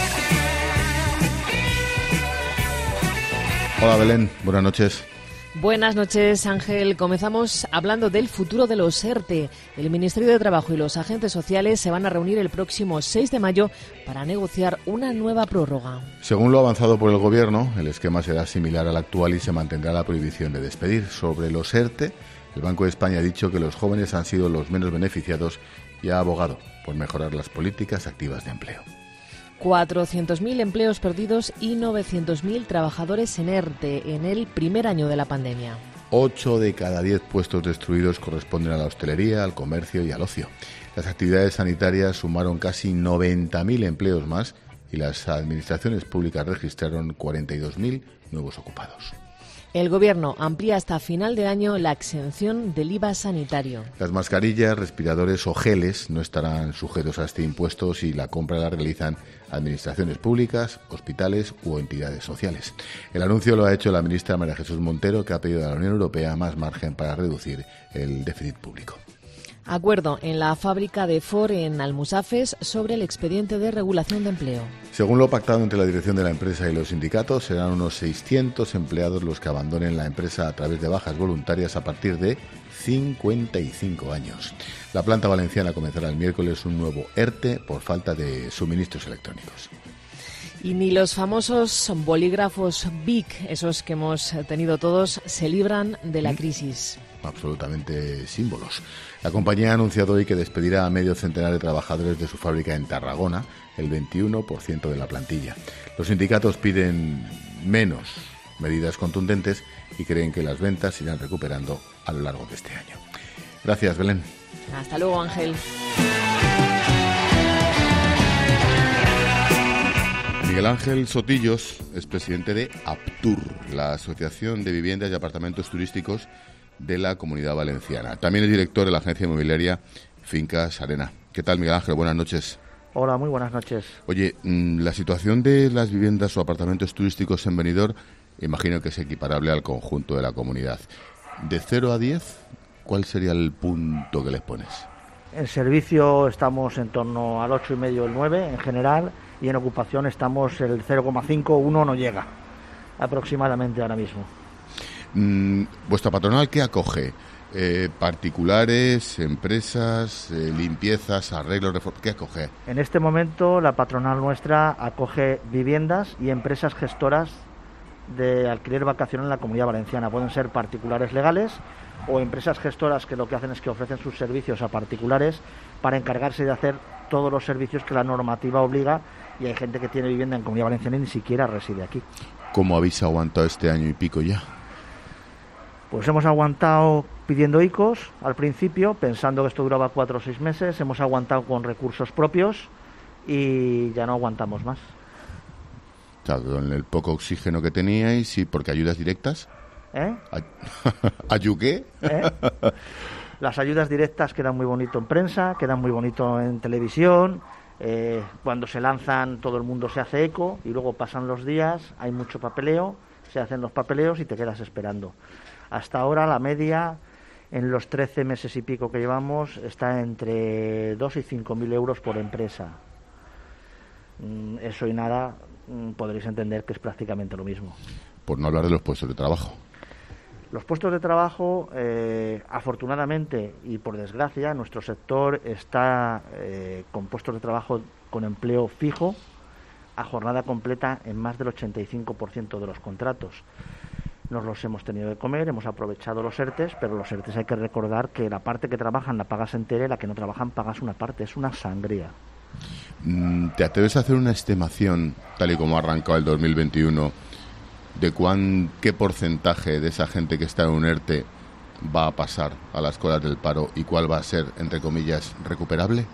Hola Belén, buenas noches. Buenas noches, Ángel. Comenzamos hablando del futuro de los ERTE. El Ministerio de Trabajo y los agentes sociales se van a reunir el próximo 6 de mayo para negociar una nueva prórroga. Según lo avanzado por el Gobierno, el esquema será similar al actual y se mantendrá la prohibición de despedir. Sobre los ERTE, el Banco de España ha dicho que los jóvenes han sido los menos beneficiados y ha abogado por mejorar las políticas activas de empleo. 400.000 empleos perdidos y 900.000 trabajadores en ERTE en el primer año de la pandemia. 8 de cada 10 puestos destruidos corresponden a la hostelería, al comercio y al ocio. Las actividades sanitarias sumaron casi 90.000 empleos más y las administraciones públicas registraron 42.000 nuevos ocupados. El Gobierno amplía hasta final de año la exención del IVA sanitario. Las mascarillas, respiradores o geles no estarán sujetos a este impuesto si la compra la realizan administraciones públicas, hospitales u entidades sociales. El anuncio lo ha hecho la ministra María Jesús Montero, que ha pedido a la Unión Europea más margen para reducir el déficit público. Acuerdo en la fábrica de Ford en Almusafes sobre el expediente de regulación de empleo. Según lo pactado entre la dirección de la empresa y los sindicatos, serán unos 600 empleados los que abandonen la empresa a través de bajas voluntarias a partir de 55 años. La planta valenciana comenzará el miércoles un nuevo ERTE por falta de suministros electrónicos. Y ni los famosos bolígrafos BIC, esos que hemos tenido todos, se libran de la crisis. Absolutamente símbolos. La compañía ha anunciado hoy que despedirá a medio centenar de trabajadores de su fábrica en Tarragona, el 21% de la plantilla. Los sindicatos piden menos medidas contundentes y creen que las ventas se irán recuperando a lo largo de este año. Gracias, Belén. Hasta luego, Ángel. Miguel Ángel Sotillos es presidente de APTUR, la Asociación de Viviendas y Apartamentos Turísticos de la Comunidad Valenciana. También es director de la agencia inmobiliaria Fincas Arena. ¿Qué tal, Miguel Ángel? Buenas noches. Hola, muy buenas noches. Oye, la situación de las viviendas o apartamentos turísticos en Benidorm, imagino que es equiparable al conjunto de la comunidad. De 0 a 10, ¿cuál sería el punto que les pones? En servicio estamos en torno al 8,5, el 9 en general, y en ocupación estamos el 0,5, 1 no llega, aproximadamente ahora mismo. ¿Vuestra patronal qué acoge? ¿Particulares, empresas, limpiezas, arreglos, qué acoge? En este momento la patronal nuestra acoge viviendas y empresas gestoras de alquiler vacacional en la Comunidad Valenciana. Pueden ser particulares legales o empresas gestoras que lo que hacen es que ofrecen sus servicios a particulares para encargarse de hacer todos los servicios que la normativa obliga, y hay gente que tiene vivienda en Comunidad Valenciana y ni siquiera reside aquí. ¿Cómo habéis aguantado este año y pico ya? Pues hemos aguantado pidiendo ICOs al principio, pensando que esto duraba 4 o 6 meses, hemos aguantado con recursos propios y ya no aguantamos más. Claro, con el poco oxígeno que teníais, sí, porque ayudas directas. ¿Ayuqué? Las ayudas directas quedan muy bonito en prensa, quedan muy bonito en televisión. Cuando se lanzan todo el mundo se hace eco y luego pasan los días, hay mucho papeleo, se hacen los papeleos y te quedas esperando. Hasta ahora la media en los 13 meses y pico que llevamos está entre 2 y 5.000 euros por empresa. Eso y nada podréis entender que es prácticamente lo mismo. Por no hablar de los puestos de trabajo. Los puestos de trabajo, afortunadamente y por desgracia, nuestro sector está con puestos de trabajo con empleo fijo a jornada completa en más del 85% de los contratos. Nos los hemos tenido que comer, hemos aprovechado los ERTEs, pero los ERTEs hay que recordar que la parte que trabajan la pagas entera y la que no trabajan pagas una parte. Es una sangría. ¿Te atreves a hacer una estimación, tal y como ha arrancado el 2021, de qué porcentaje de esa gente que está en un ERTE va a pasar a las colas del paro y cuál va a ser, entre comillas, recuperable?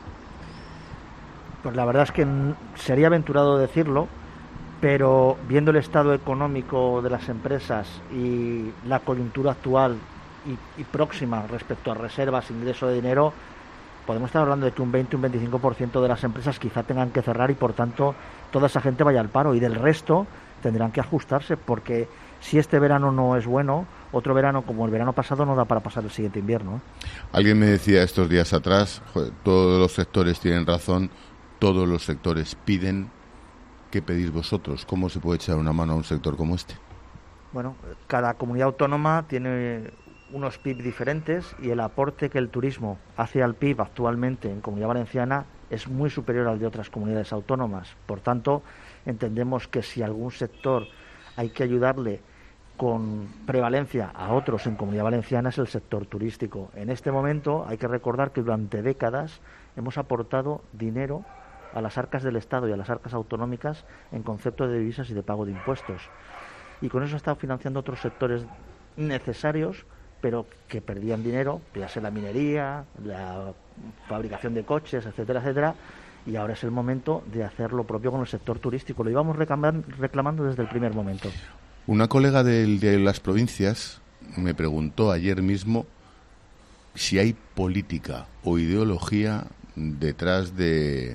Pues la verdad es que sería aventurado decirlo, pero viendo el estado económico de las empresas y la coyuntura actual y próxima respecto a reservas, ingreso de dinero, podemos estar hablando de que un 20 o un 25% de las empresas quizá tengan que cerrar y por tanto toda esa gente vaya al paro y del resto tendrán que ajustarse, porque si este verano no es bueno, otro verano como el verano pasado no da para pasar el siguiente invierno. Alguien me decía estos días atrás, joder, todos los sectores tienen razón, todos los sectores piden. ¿Qué pedís vosotros? ¿Cómo se puede echar una mano a un sector como este? Bueno, cada comunidad autónoma tiene unos PIB diferentes y el aporte que el turismo hace al PIB actualmente en Comunidad Valenciana es muy superior al de otras comunidades autónomas. Por tanto, entendemos que si algún sector hay que ayudarle con prevalencia a otros en Comunidad Valenciana es el sector turístico. En este momento hay que recordar que durante décadas hemos aportado dinero a las arcas del Estado y a las arcas autonómicas en concepto de divisas y de pago de impuestos. Y con eso ha estado financiando otros sectores necesarios, pero que perdían dinero, ya sea la minería, la fabricación de coches, etcétera, etcétera, y ahora es el momento de hacer lo propio con el sector turístico. Lo íbamos reclamando desde el primer momento. Una colega del diario Las Provincias me preguntó ayer mismo si hay política o ideología detrás del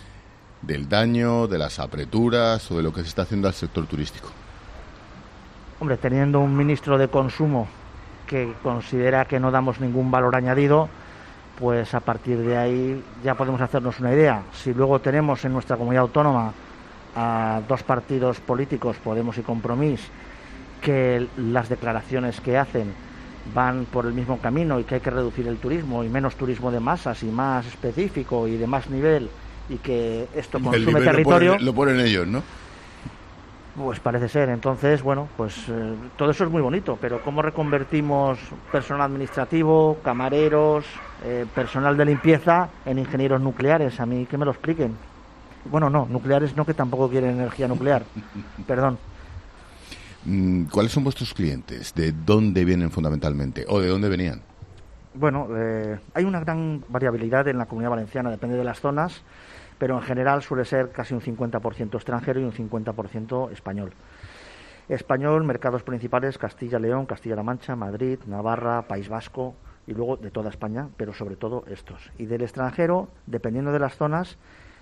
daño, de las apreturas o de lo que se está haciendo al sector turístico. Hombre, teniendo un ministro de Consumo que considera que no damos ningún valor añadido, pues a partir de ahí ya podemos hacernos una idea. Si luego tenemos en nuestra comunidad autónoma a dos partidos políticos, Podemos y Compromís, que las declaraciones que hacen van por el mismo camino y que hay que reducir el turismo y menos turismo de masas y más específico y de más nivel, y que esto consume territorio. Lo ponen ellos, ¿no? Pues parece ser. Entonces, bueno, pues todo eso es muy bonito, pero ¿cómo reconvertimos personal administrativo, camareros, personal de limpieza en ingenieros nucleares? A mí que me lo expliquen. Bueno, no, nucleares no, que tampoco quieren energía nuclear. Perdón. ¿Cuáles son vuestros clientes? ¿De dónde vienen fundamentalmente? ¿O de dónde venían? Bueno, hay una gran variabilidad en la Comunidad Valenciana, depende de las zonas, pero en general suele ser casi un 50% extranjero y un 50% español. Español, mercados principales, Castilla, León, Castilla-La Mancha, Madrid, Navarra, País Vasco y luego de toda España, pero sobre todo estos. Y del extranjero, dependiendo de las zonas,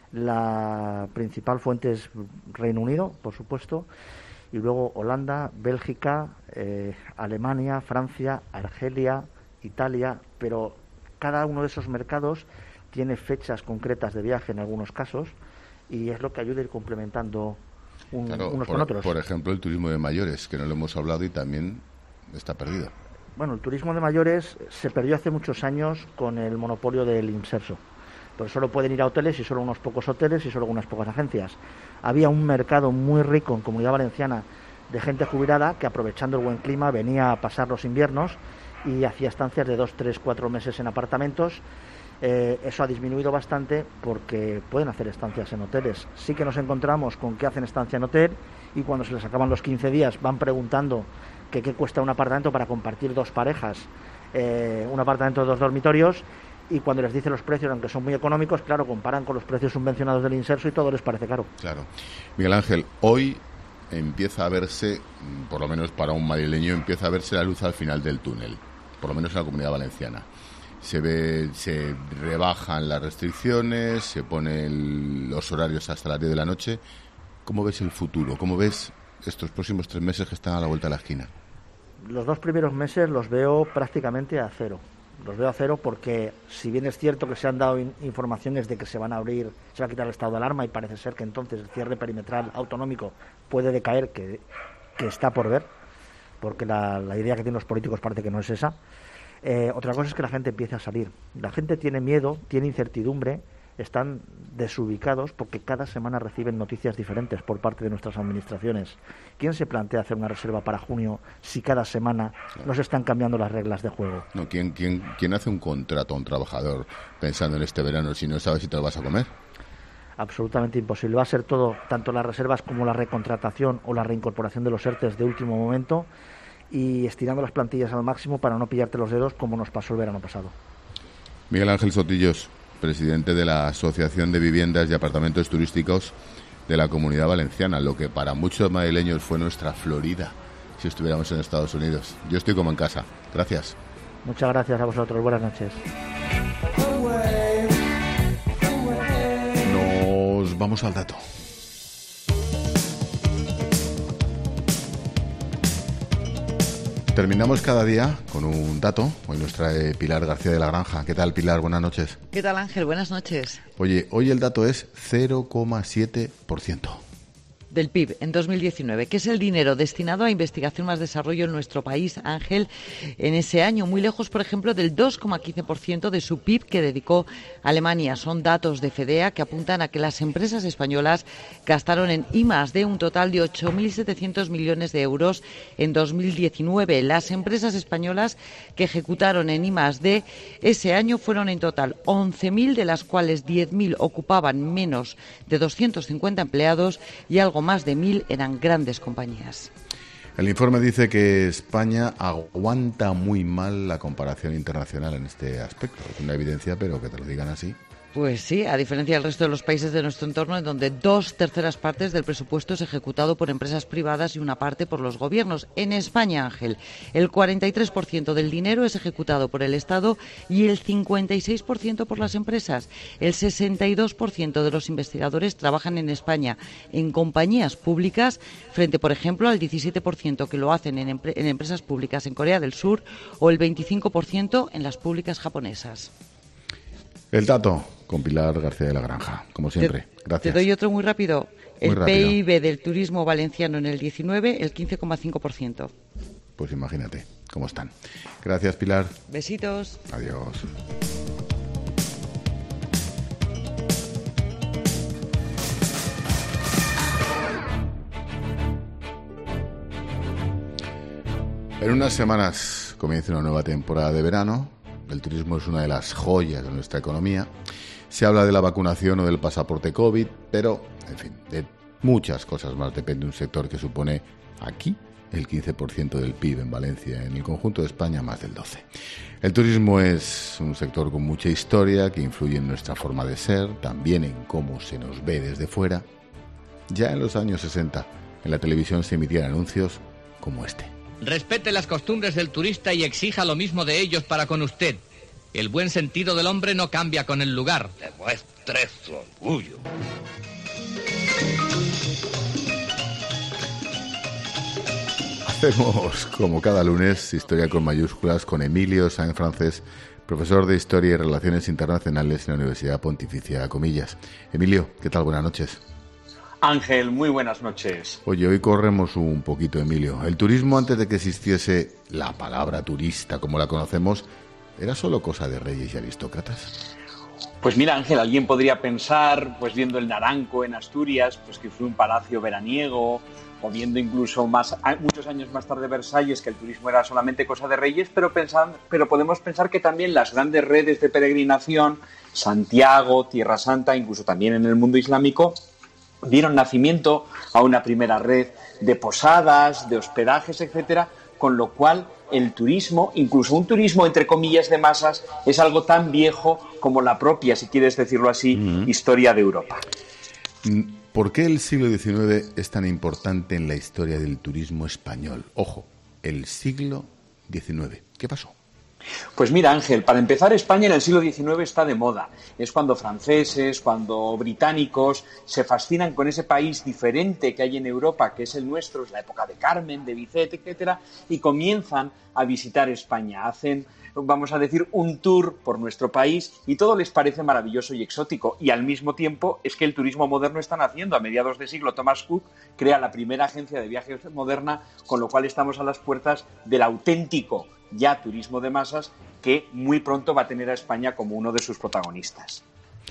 la principal fuente es Reino Unido, por supuesto, y luego Holanda, Bélgica, Alemania, Francia, Argelia, Italia, pero cada uno de esos mercados tiene fechas concretas de viaje en algunos casos y es lo que ayuda a ir complementando unos con otros. Por ejemplo, el turismo de mayores, que no lo hemos hablado y también está perdido. Bueno, el turismo de mayores se perdió hace muchos años con el monopolio del Inserso. Pues solo pueden ir a hoteles y solo unos pocos hoteles y solo unas pocas agencias. Había un mercado muy rico en Comunidad Valenciana de gente jubilada que, aprovechando el buen clima, venía a pasar los inviernos y hacía estancias de 2, 3, 4 meses en apartamentos. Eso ha disminuido bastante porque pueden hacer estancias en hoteles. Sí que nos encontramos con que hacen estancia en hotel y cuando se les acaban los 15 días van preguntando que qué cuesta un apartamento para compartir dos parejas, un apartamento de 2 dormitorios, y cuando les dice los precios, aunque son muy económicos, claro, comparan con los precios subvencionados del Inserso y todo les parece caro. Claro. Miguel Ángel, hoy empieza a verse, por lo menos para un madrileño, empieza a verse la luz al final del túnel, por lo menos en la Comunidad Valenciana. Se rebajan las restricciones, se ponen los horarios hasta las 10 de la noche. ¿Cómo ves el futuro? ¿Cómo ves estos próximos 3 meses que están a la vuelta de la esquina? Los 2 primeros meses los veo prácticamente a cero. Los veo a cero porque, si bien es cierto que se han dado informaciones de que se va a quitar el estado de alarma, y parece ser que entonces el cierre perimetral autonómico puede decaer, que está por ver, porque la idea que tienen los políticos parece que no es esa. Otra cosa es que la gente empiece a salir. La gente tiene miedo, tiene incertidumbre, están desubicados porque cada semana reciben noticias diferentes por parte de nuestras administraciones. ¿Quién se plantea hacer una reserva para junio si cada semana no se están cambiando las reglas de juego? No, ¿quién hace un contrato a un trabajador pensando en este verano si no sabe si te lo vas a comer? Absolutamente imposible. Va a ser todo, tanto las reservas como la recontratación o la reincorporación de los ERTEs de último momento, y estirando las plantillas al máximo para no pillarte los dedos, como nos pasó el verano pasado. Miguel Ángel Sotillos, presidente de la Asociación de Viviendas y Apartamentos Turísticos de la Comunidad Valenciana, lo que para muchos madrileños fue nuestra Florida si estuviéramos en Estados Unidos. Yo estoy como en casa. Gracias. Muchas gracias a vosotros. Buenas noches. Nos vamos al dato. Terminamos cada día con un dato. Hoy nos trae Pilar García de la Granja. ¿Qué tal, Pilar? Buenas noches. ¿Qué tal, Ángel? Buenas noches. Oye, hoy el dato es 0,7%. Del PIB en 2019, que es el dinero destinado a investigación más desarrollo en nuestro país, Ángel, en ese año, muy lejos, por ejemplo, del 2,15% de su PIB que dedicó Alemania. Son datos de FEDEA que apuntan a que las empresas españolas gastaron en I+D un total de 8.700 millones de euros en 2019. Las empresas españolas que ejecutaron en I+D ese año fueron en total 11.000, de las cuales 10.000 ocupaban menos de 250 empleados y algo más de 1.000 eran grandes compañías. El informe dice que España aguanta muy mal la comparación internacional en este aspecto. Es una evidencia, pero que te lo digan así. Pues sí, a diferencia del resto de los países de nuestro entorno, en donde 2/3 partes del presupuesto es ejecutado por empresas privadas y una parte por los gobiernos. En España, Ángel, el 43% del dinero es ejecutado por el Estado y el 56% por las empresas. El 62% de los investigadores trabajan en España en compañías públicas, frente, por ejemplo, al 17% que lo hacen en empresas públicas en Corea del Sur o el 25% en las públicas japonesas. El dato con Pilar García de la Granja, como siempre. Gracias. Te doy otro muy rápido. Muy rápido. PIB del turismo valenciano en el 19, el 15,5%. Pues imagínate cómo están. Gracias, Pilar. Besitos. Adiós. En unas semanas comienza una nueva temporada de verano. El turismo es una de las joyas de nuestra economía. Se habla de la vacunación o del pasaporte COVID, pero, en fin, de muchas cosas más depende un sector que supone aquí el 15% del PIB en Valencia, en el conjunto de España más del 12%. El turismo es un sector con mucha historia que influye en nuestra forma de ser, también en cómo se nos ve desde fuera. Ya en los años 60, en la televisión se emitían anuncios como este. Respete las costumbres del turista y exija lo mismo de ellos para con usted. El buen sentido del hombre no cambia con el lugar. Demuestre su orgullo. Hacemos, como cada lunes, Historia con mayúsculas con Emilio Sáenz Francés, profesor de Historia y Relaciones Internacionales en la Universidad Pontificia Comillas. Emilio, ¿qué tal? Buenas noches. Ángel, muy buenas noches. Oye, hoy corremos un poquito, Emilio. El turismo, antes de que existiese la palabra turista como la conocemos, ¿era solo cosa de reyes y aristócratas? Pues mira, Ángel, alguien podría pensar, pues viendo el Naranco en Asturias, pues que fue un palacio veraniego, o viendo incluso muchos años más tarde Versalles, que el turismo era solamente cosa de reyes, pero podemos pensar que también las grandes redes de peregrinación, Santiago, Tierra Santa, incluso también en el mundo islámico, dieron nacimiento a una primera red de posadas, de hospedajes, etcétera, con lo cual el turismo, incluso un turismo entre comillas de masas, es algo tan viejo como la propia, si quieres decirlo así, historia de Europa. ¿Por qué el siglo XIX es tan importante en la historia del turismo español? Ojo, el siglo XIX. ¿Qué pasó? Pues mira, Ángel, para empezar, España en el siglo XIX está de moda. Es cuando franceses, cuando británicos se fascinan con ese país diferente que hay en Europa, que es el nuestro, es la época de Carmen, de Bizet, etcétera, y comienzan a visitar España. Hacen, vamos a decir, un tour por nuestro país y todo les parece maravilloso y exótico. Y al mismo tiempo es que el turismo moderno está naciendo. A mediados de siglo, Thomas Cook crea la primera agencia de viajes moderna, con lo cual estamos a las puertas del auténtico ya turismo de masas que muy pronto va a tener a España como uno de sus protagonistas.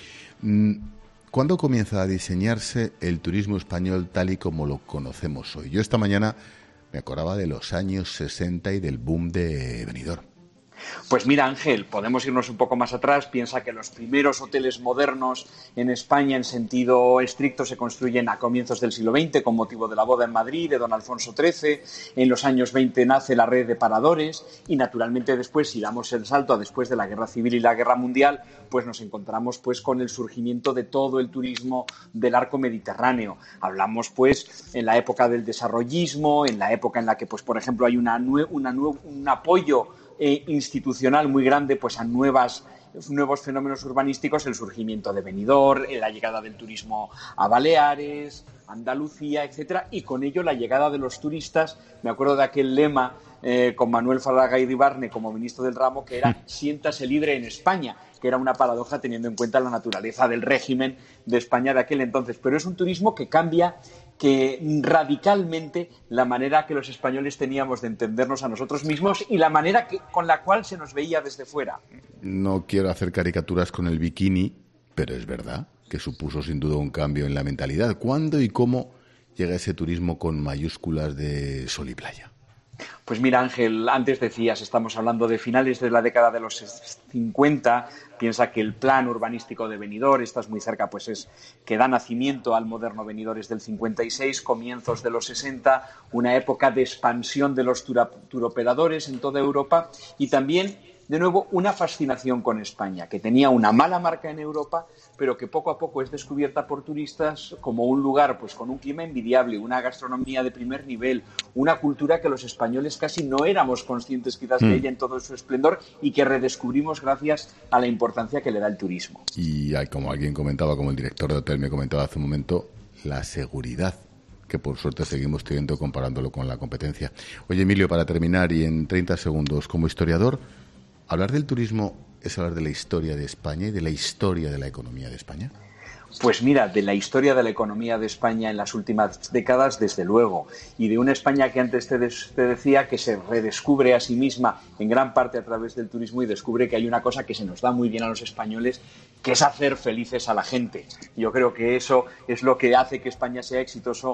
¿Cuándo comienza a diseñarse el turismo español tal y como lo conocemos hoy? Yo esta mañana me acordaba de los años 60 y del boom de Benidorm. Pues mira, Ángel, podemos irnos un poco más atrás. Piensa que los primeros hoteles modernos en España en sentido estricto se construyen a comienzos del siglo XX con motivo de la boda en Madrid de don Alfonso XIII. En los años 20 nace la red de paradores y naturalmente después, si damos el salto a después de la Guerra Civil y la Guerra Mundial, pues nos encontramos pues con el surgimiento de todo el turismo del arco mediterráneo. Hablamos pues en la época del desarrollismo, en la época en la que pues por ejemplo hay un apoyo institucional muy grande pues a nuevos fenómenos urbanísticos, el surgimiento de Benidorm, la llegada del turismo a Baleares, Andalucía, etcétera, y con ello la llegada de los turistas. Me acuerdo de aquel lema con Manuel Fraga Iribarne como ministro del ramo, que era siéntase libre en España, que era una paradoja teniendo en cuenta la naturaleza del régimen de España de aquel entonces. Pero es un turismo que cambia radicalmente la manera que los españoles teníamos de entendernos a nosotros mismos y la manera con la cual se nos veía desde fuera. No quiero hacer caricaturas con el bikini, pero es verdad que supuso sin duda un cambio en la mentalidad. ¿Cuándo y cómo llega ese turismo con mayúsculas de sol y playa? Pues mira, Ángel, antes decías, estamos hablando de finales de la década de los 50. Piensa que el plan urbanístico de Benidorm, estás muy cerca, pues es que da nacimiento al moderno Benidorm es del 56, comienzos de los 60, una época de expansión de los turoperadores en toda Europa y también, de nuevo, una fascinación con España, que tenía una mala marca en Europa, pero que poco a poco es descubierta por turistas como un lugar pues con un clima envidiable, una gastronomía de primer nivel, una cultura que los españoles casi no éramos conscientes quizás de ella en todo su esplendor y que redescubrimos gracias a la importancia que le da el turismo. Y como alguien comentaba, como el director de hotel me comentaba hace un momento, la seguridad que por suerte seguimos teniendo comparándolo con la competencia. Oye, Emilio, para terminar y en 30 segundos, como historiador, ¿hablar del turismo es hablar de la historia de España y de la historia de la economía de España? Pues mira, de la historia de la economía de España en las últimas décadas, desde luego, y de una España que antes te decía que se redescubre a sí misma en gran parte a través del turismo y descubre que hay una cosa que se nos da muy bien a los españoles, que es hacer felices a la gente. Yo creo que eso es lo que hace que España sea exitoso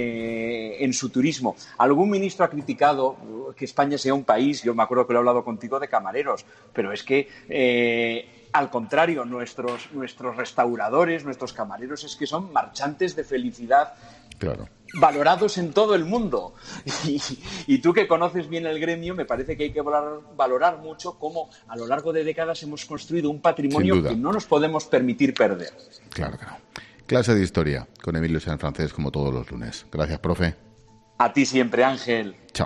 en su turismo. Algún ministro ha criticado que España sea un país, yo me acuerdo que lo he hablado contigo, de camareros, pero es que al contrario, nuestros restauradores, nuestros camareros es que son marchantes de felicidad, claro, valorados en todo el mundo. Y tú que conoces bien el gremio, me parece que hay que valorar mucho cómo a lo largo de décadas hemos construido un patrimonio que no nos podemos permitir perder. Claro que no. Clase de historia con Emilio Sanfrancés como todos los lunes. Gracias, profe. A ti siempre, Ángel. Chao.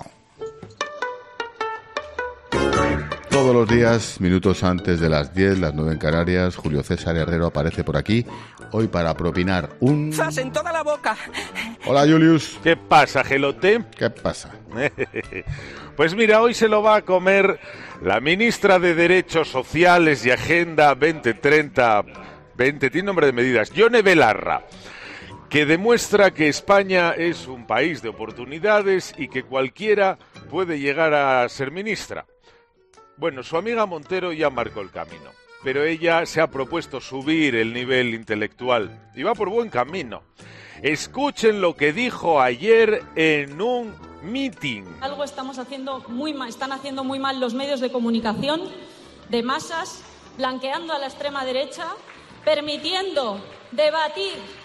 Todos los días, minutos antes de las 10, las 9 en Canarias, Julio César Herrero aparece por aquí, hoy para propinar un... ¡Zas en toda la boca! Hola, Julius. ¿Qué pasa, Gelote? ¿Qué pasa? Pues mira, hoy se lo va a comer la ministra de Derechos Sociales y Agenda 2030, tiene nombre de medidas, Yone Belarra, que demuestra que España es un país de oportunidades y que cualquiera puede llegar a ser ministra. Bueno, su amiga Montero ya marcó el camino, pero ella se ha propuesto subir el nivel intelectual y va por buen camino. Escuchen lo que dijo ayer en un meeting. Algo están haciendo muy mal los medios de comunicación de masas, blanqueando a la extrema derecha, permitiendo debatir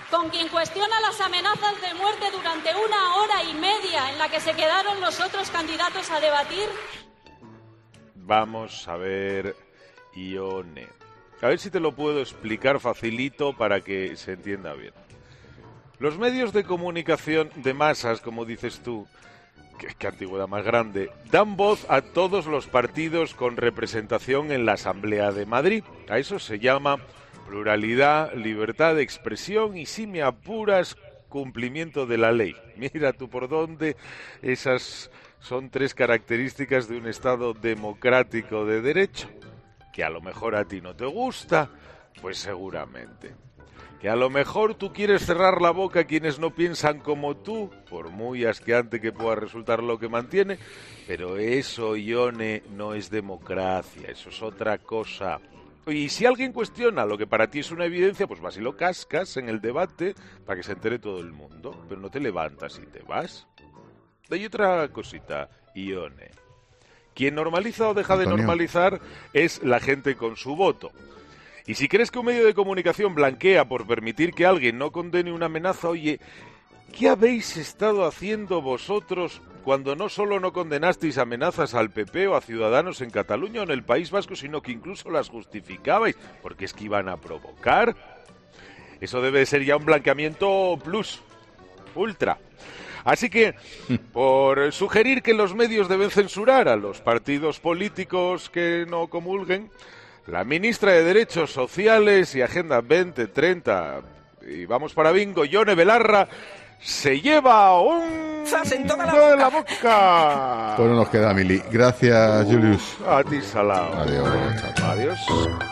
con quien cuestiona las amenazas de muerte durante 1 hora y media en la que se quedaron los otros candidatos a debatir? Vamos a ver, Ione. A ver si te lo puedo explicar facilito para que se entienda bien. Los medios de comunicación de masas, como dices tú, qué antigüedad más grande, dan voz a todos los partidos con representación en la Asamblea de Madrid. A eso se llama pluralidad, libertad de expresión y, si me apuras, cumplimiento de la ley. Mira tú por dónde. Esas son 3 características de un Estado democrático de derecho. Que a lo mejor a ti no te gusta, pues seguramente. Que a lo mejor tú quieres cerrar la boca a quienes no piensan como tú, por muy asqueante que pueda resultar lo que mantiene, pero eso, Ione, no es democracia, eso es otra cosa. Y si alguien cuestiona lo que para ti es una evidencia, pues vas y lo cascas en el debate para que se entere todo el mundo, pero no te levantas y te vas. Hay otra cosita, Ione. Quien normaliza o deja de normalizar es la gente con su voto. Y si crees que un medio de comunicación blanquea por permitir que alguien no condene una amenaza, oye, ¿qué habéis estado haciendo vosotros cuando no solo no condenasteis amenazas al PP o a Ciudadanos en Cataluña o en el País Vasco, sino que incluso las justificabais? Porque es que iban a provocar. Eso debe ser ya un blanqueamiento plus, ultra. Así que, por sugerir que los medios deben censurar a los partidos políticos que no comulguen, la ministra de Derechos Sociales y Agenda 2030, y vamos para bingo, Ione Belarra, se lleva un... ¡Zas en toda la boca! Pues no nos queda, Mili. Gracias, Julius. A ti, Salao. Adiós. Chao. Adiós.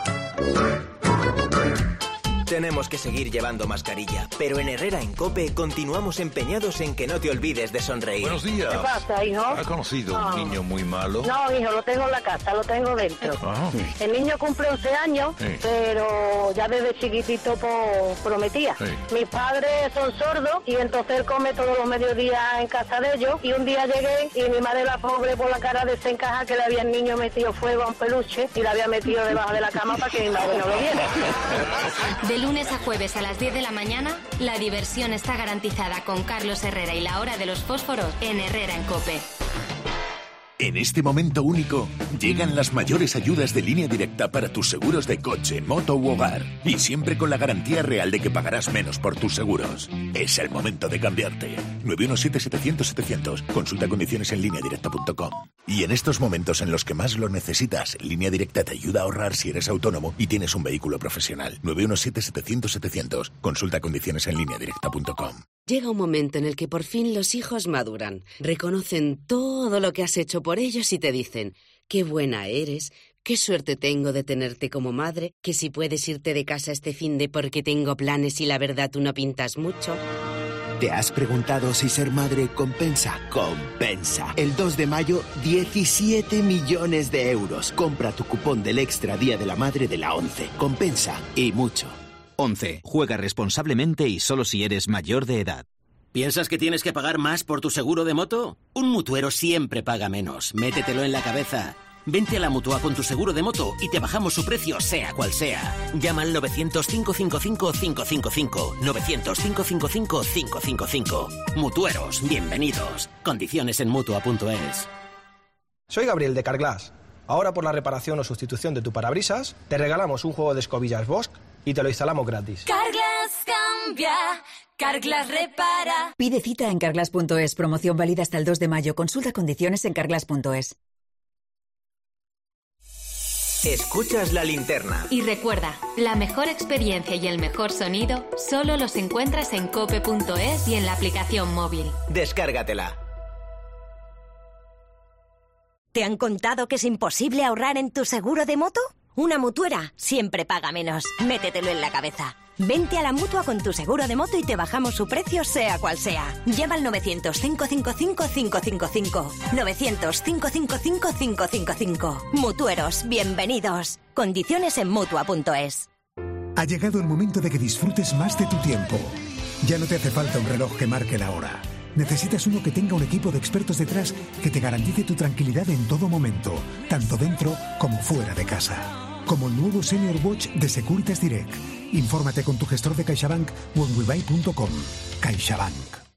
Tenemos que seguir llevando mascarilla, pero en Herrera en COPE continuamos empeñados en que no te olvides de sonreír. Buenos días. ¿Qué pasa, hijo? ¿Ha conocido un niño muy malo? No, hijo, lo tengo en la casa, lo tengo dentro. El niño cumple 11 años, pero ya desde chiquitito prometía. Mis padres son sordos y entonces él come todos los mediodías en casa de ellos. Y un día llegué y mi madre, la pobre, por la cara desencajada, que le había el niño metido fuego a un peluche y le había metido debajo de la cama para que mi madre no lo viera. De lunes a jueves a las 10 de la mañana, la diversión está garantizada con Carlos Herrera y la hora de los fósforos en Herrera en COPE. En este momento único, llegan las mayores ayudas de Línea Directa para tus seguros de coche, moto u hogar. Y siempre con la garantía real de que pagarás menos por tus seguros. Es el momento de cambiarte. 917-700-700. Consulta condiciones en lineadirecta.com. Y en estos momentos en los que más lo necesitas, Línea Directa te ayuda a ahorrar si eres autónomo y tienes un vehículo profesional. 917-700-700. Consulta condiciones en lineadirecta.com. Llega un momento en el que por fin los hijos maduran, reconocen todo lo que has hecho por ellos y te dicen: qué buena eres, qué suerte tengo de tenerte como madre, que si puedes irte de casa este finde porque tengo planes y la verdad tú no pintas mucho. ¿Te has preguntado si ser madre compensa? ¡Compensa! El 2 de mayo, 17 millones de euros. Compra tu cupón del Extra Día de la Madre de la ONCE. Compensa y mucho. 11. Juega responsablemente y solo si eres mayor de edad. ¿Piensas que tienes que pagar más por tu seguro de moto? Un mutuero siempre paga menos. Métetelo en la cabeza. Vente a la Mutua con tu seguro de moto y te bajamos su precio, sea cual sea. Llama al 900-555-555. 900-555-555. Mutueros, bienvenidos. Condiciones en Mutua.es. Soy Gabriel de Carglass. Ahora, por la reparación o sustitución de tu parabrisas, te regalamos un juego de escobillas Bosch y te lo instalamos gratis. Carglass cambia, Carglass repara. Pide cita en Carglass.es. Promoción válida hasta el 2 de mayo. Consulta condiciones en Carglass.es. Escuchas La Linterna. Y recuerda, la mejor experiencia y el mejor sonido solo los encuentras en cope.es y en la aplicación móvil. Descárgatela. ¿Te han contado que es imposible ahorrar en tu seguro de moto? Una mutuera siempre paga menos. Métetelo en la cabeza. Vente a la Mutua con tu seguro de moto y te bajamos su precio, sea cual sea. Llama al 900-555-555. 900-555-555. Mutueros, bienvenidos. Condiciones en Mutua.es. Ha llegado el momento de que disfrutes más de tu tiempo. Ya no te hace falta un reloj que marque la hora. Necesitas uno que tenga un equipo de expertos detrás que te garantice tu tranquilidad en todo momento, tanto dentro como fuera de casa. Como el nuevo Senior Watch de Securitas Direct. Infórmate con tu gestor de CaixaBank o en webuy.com. CaixaBank.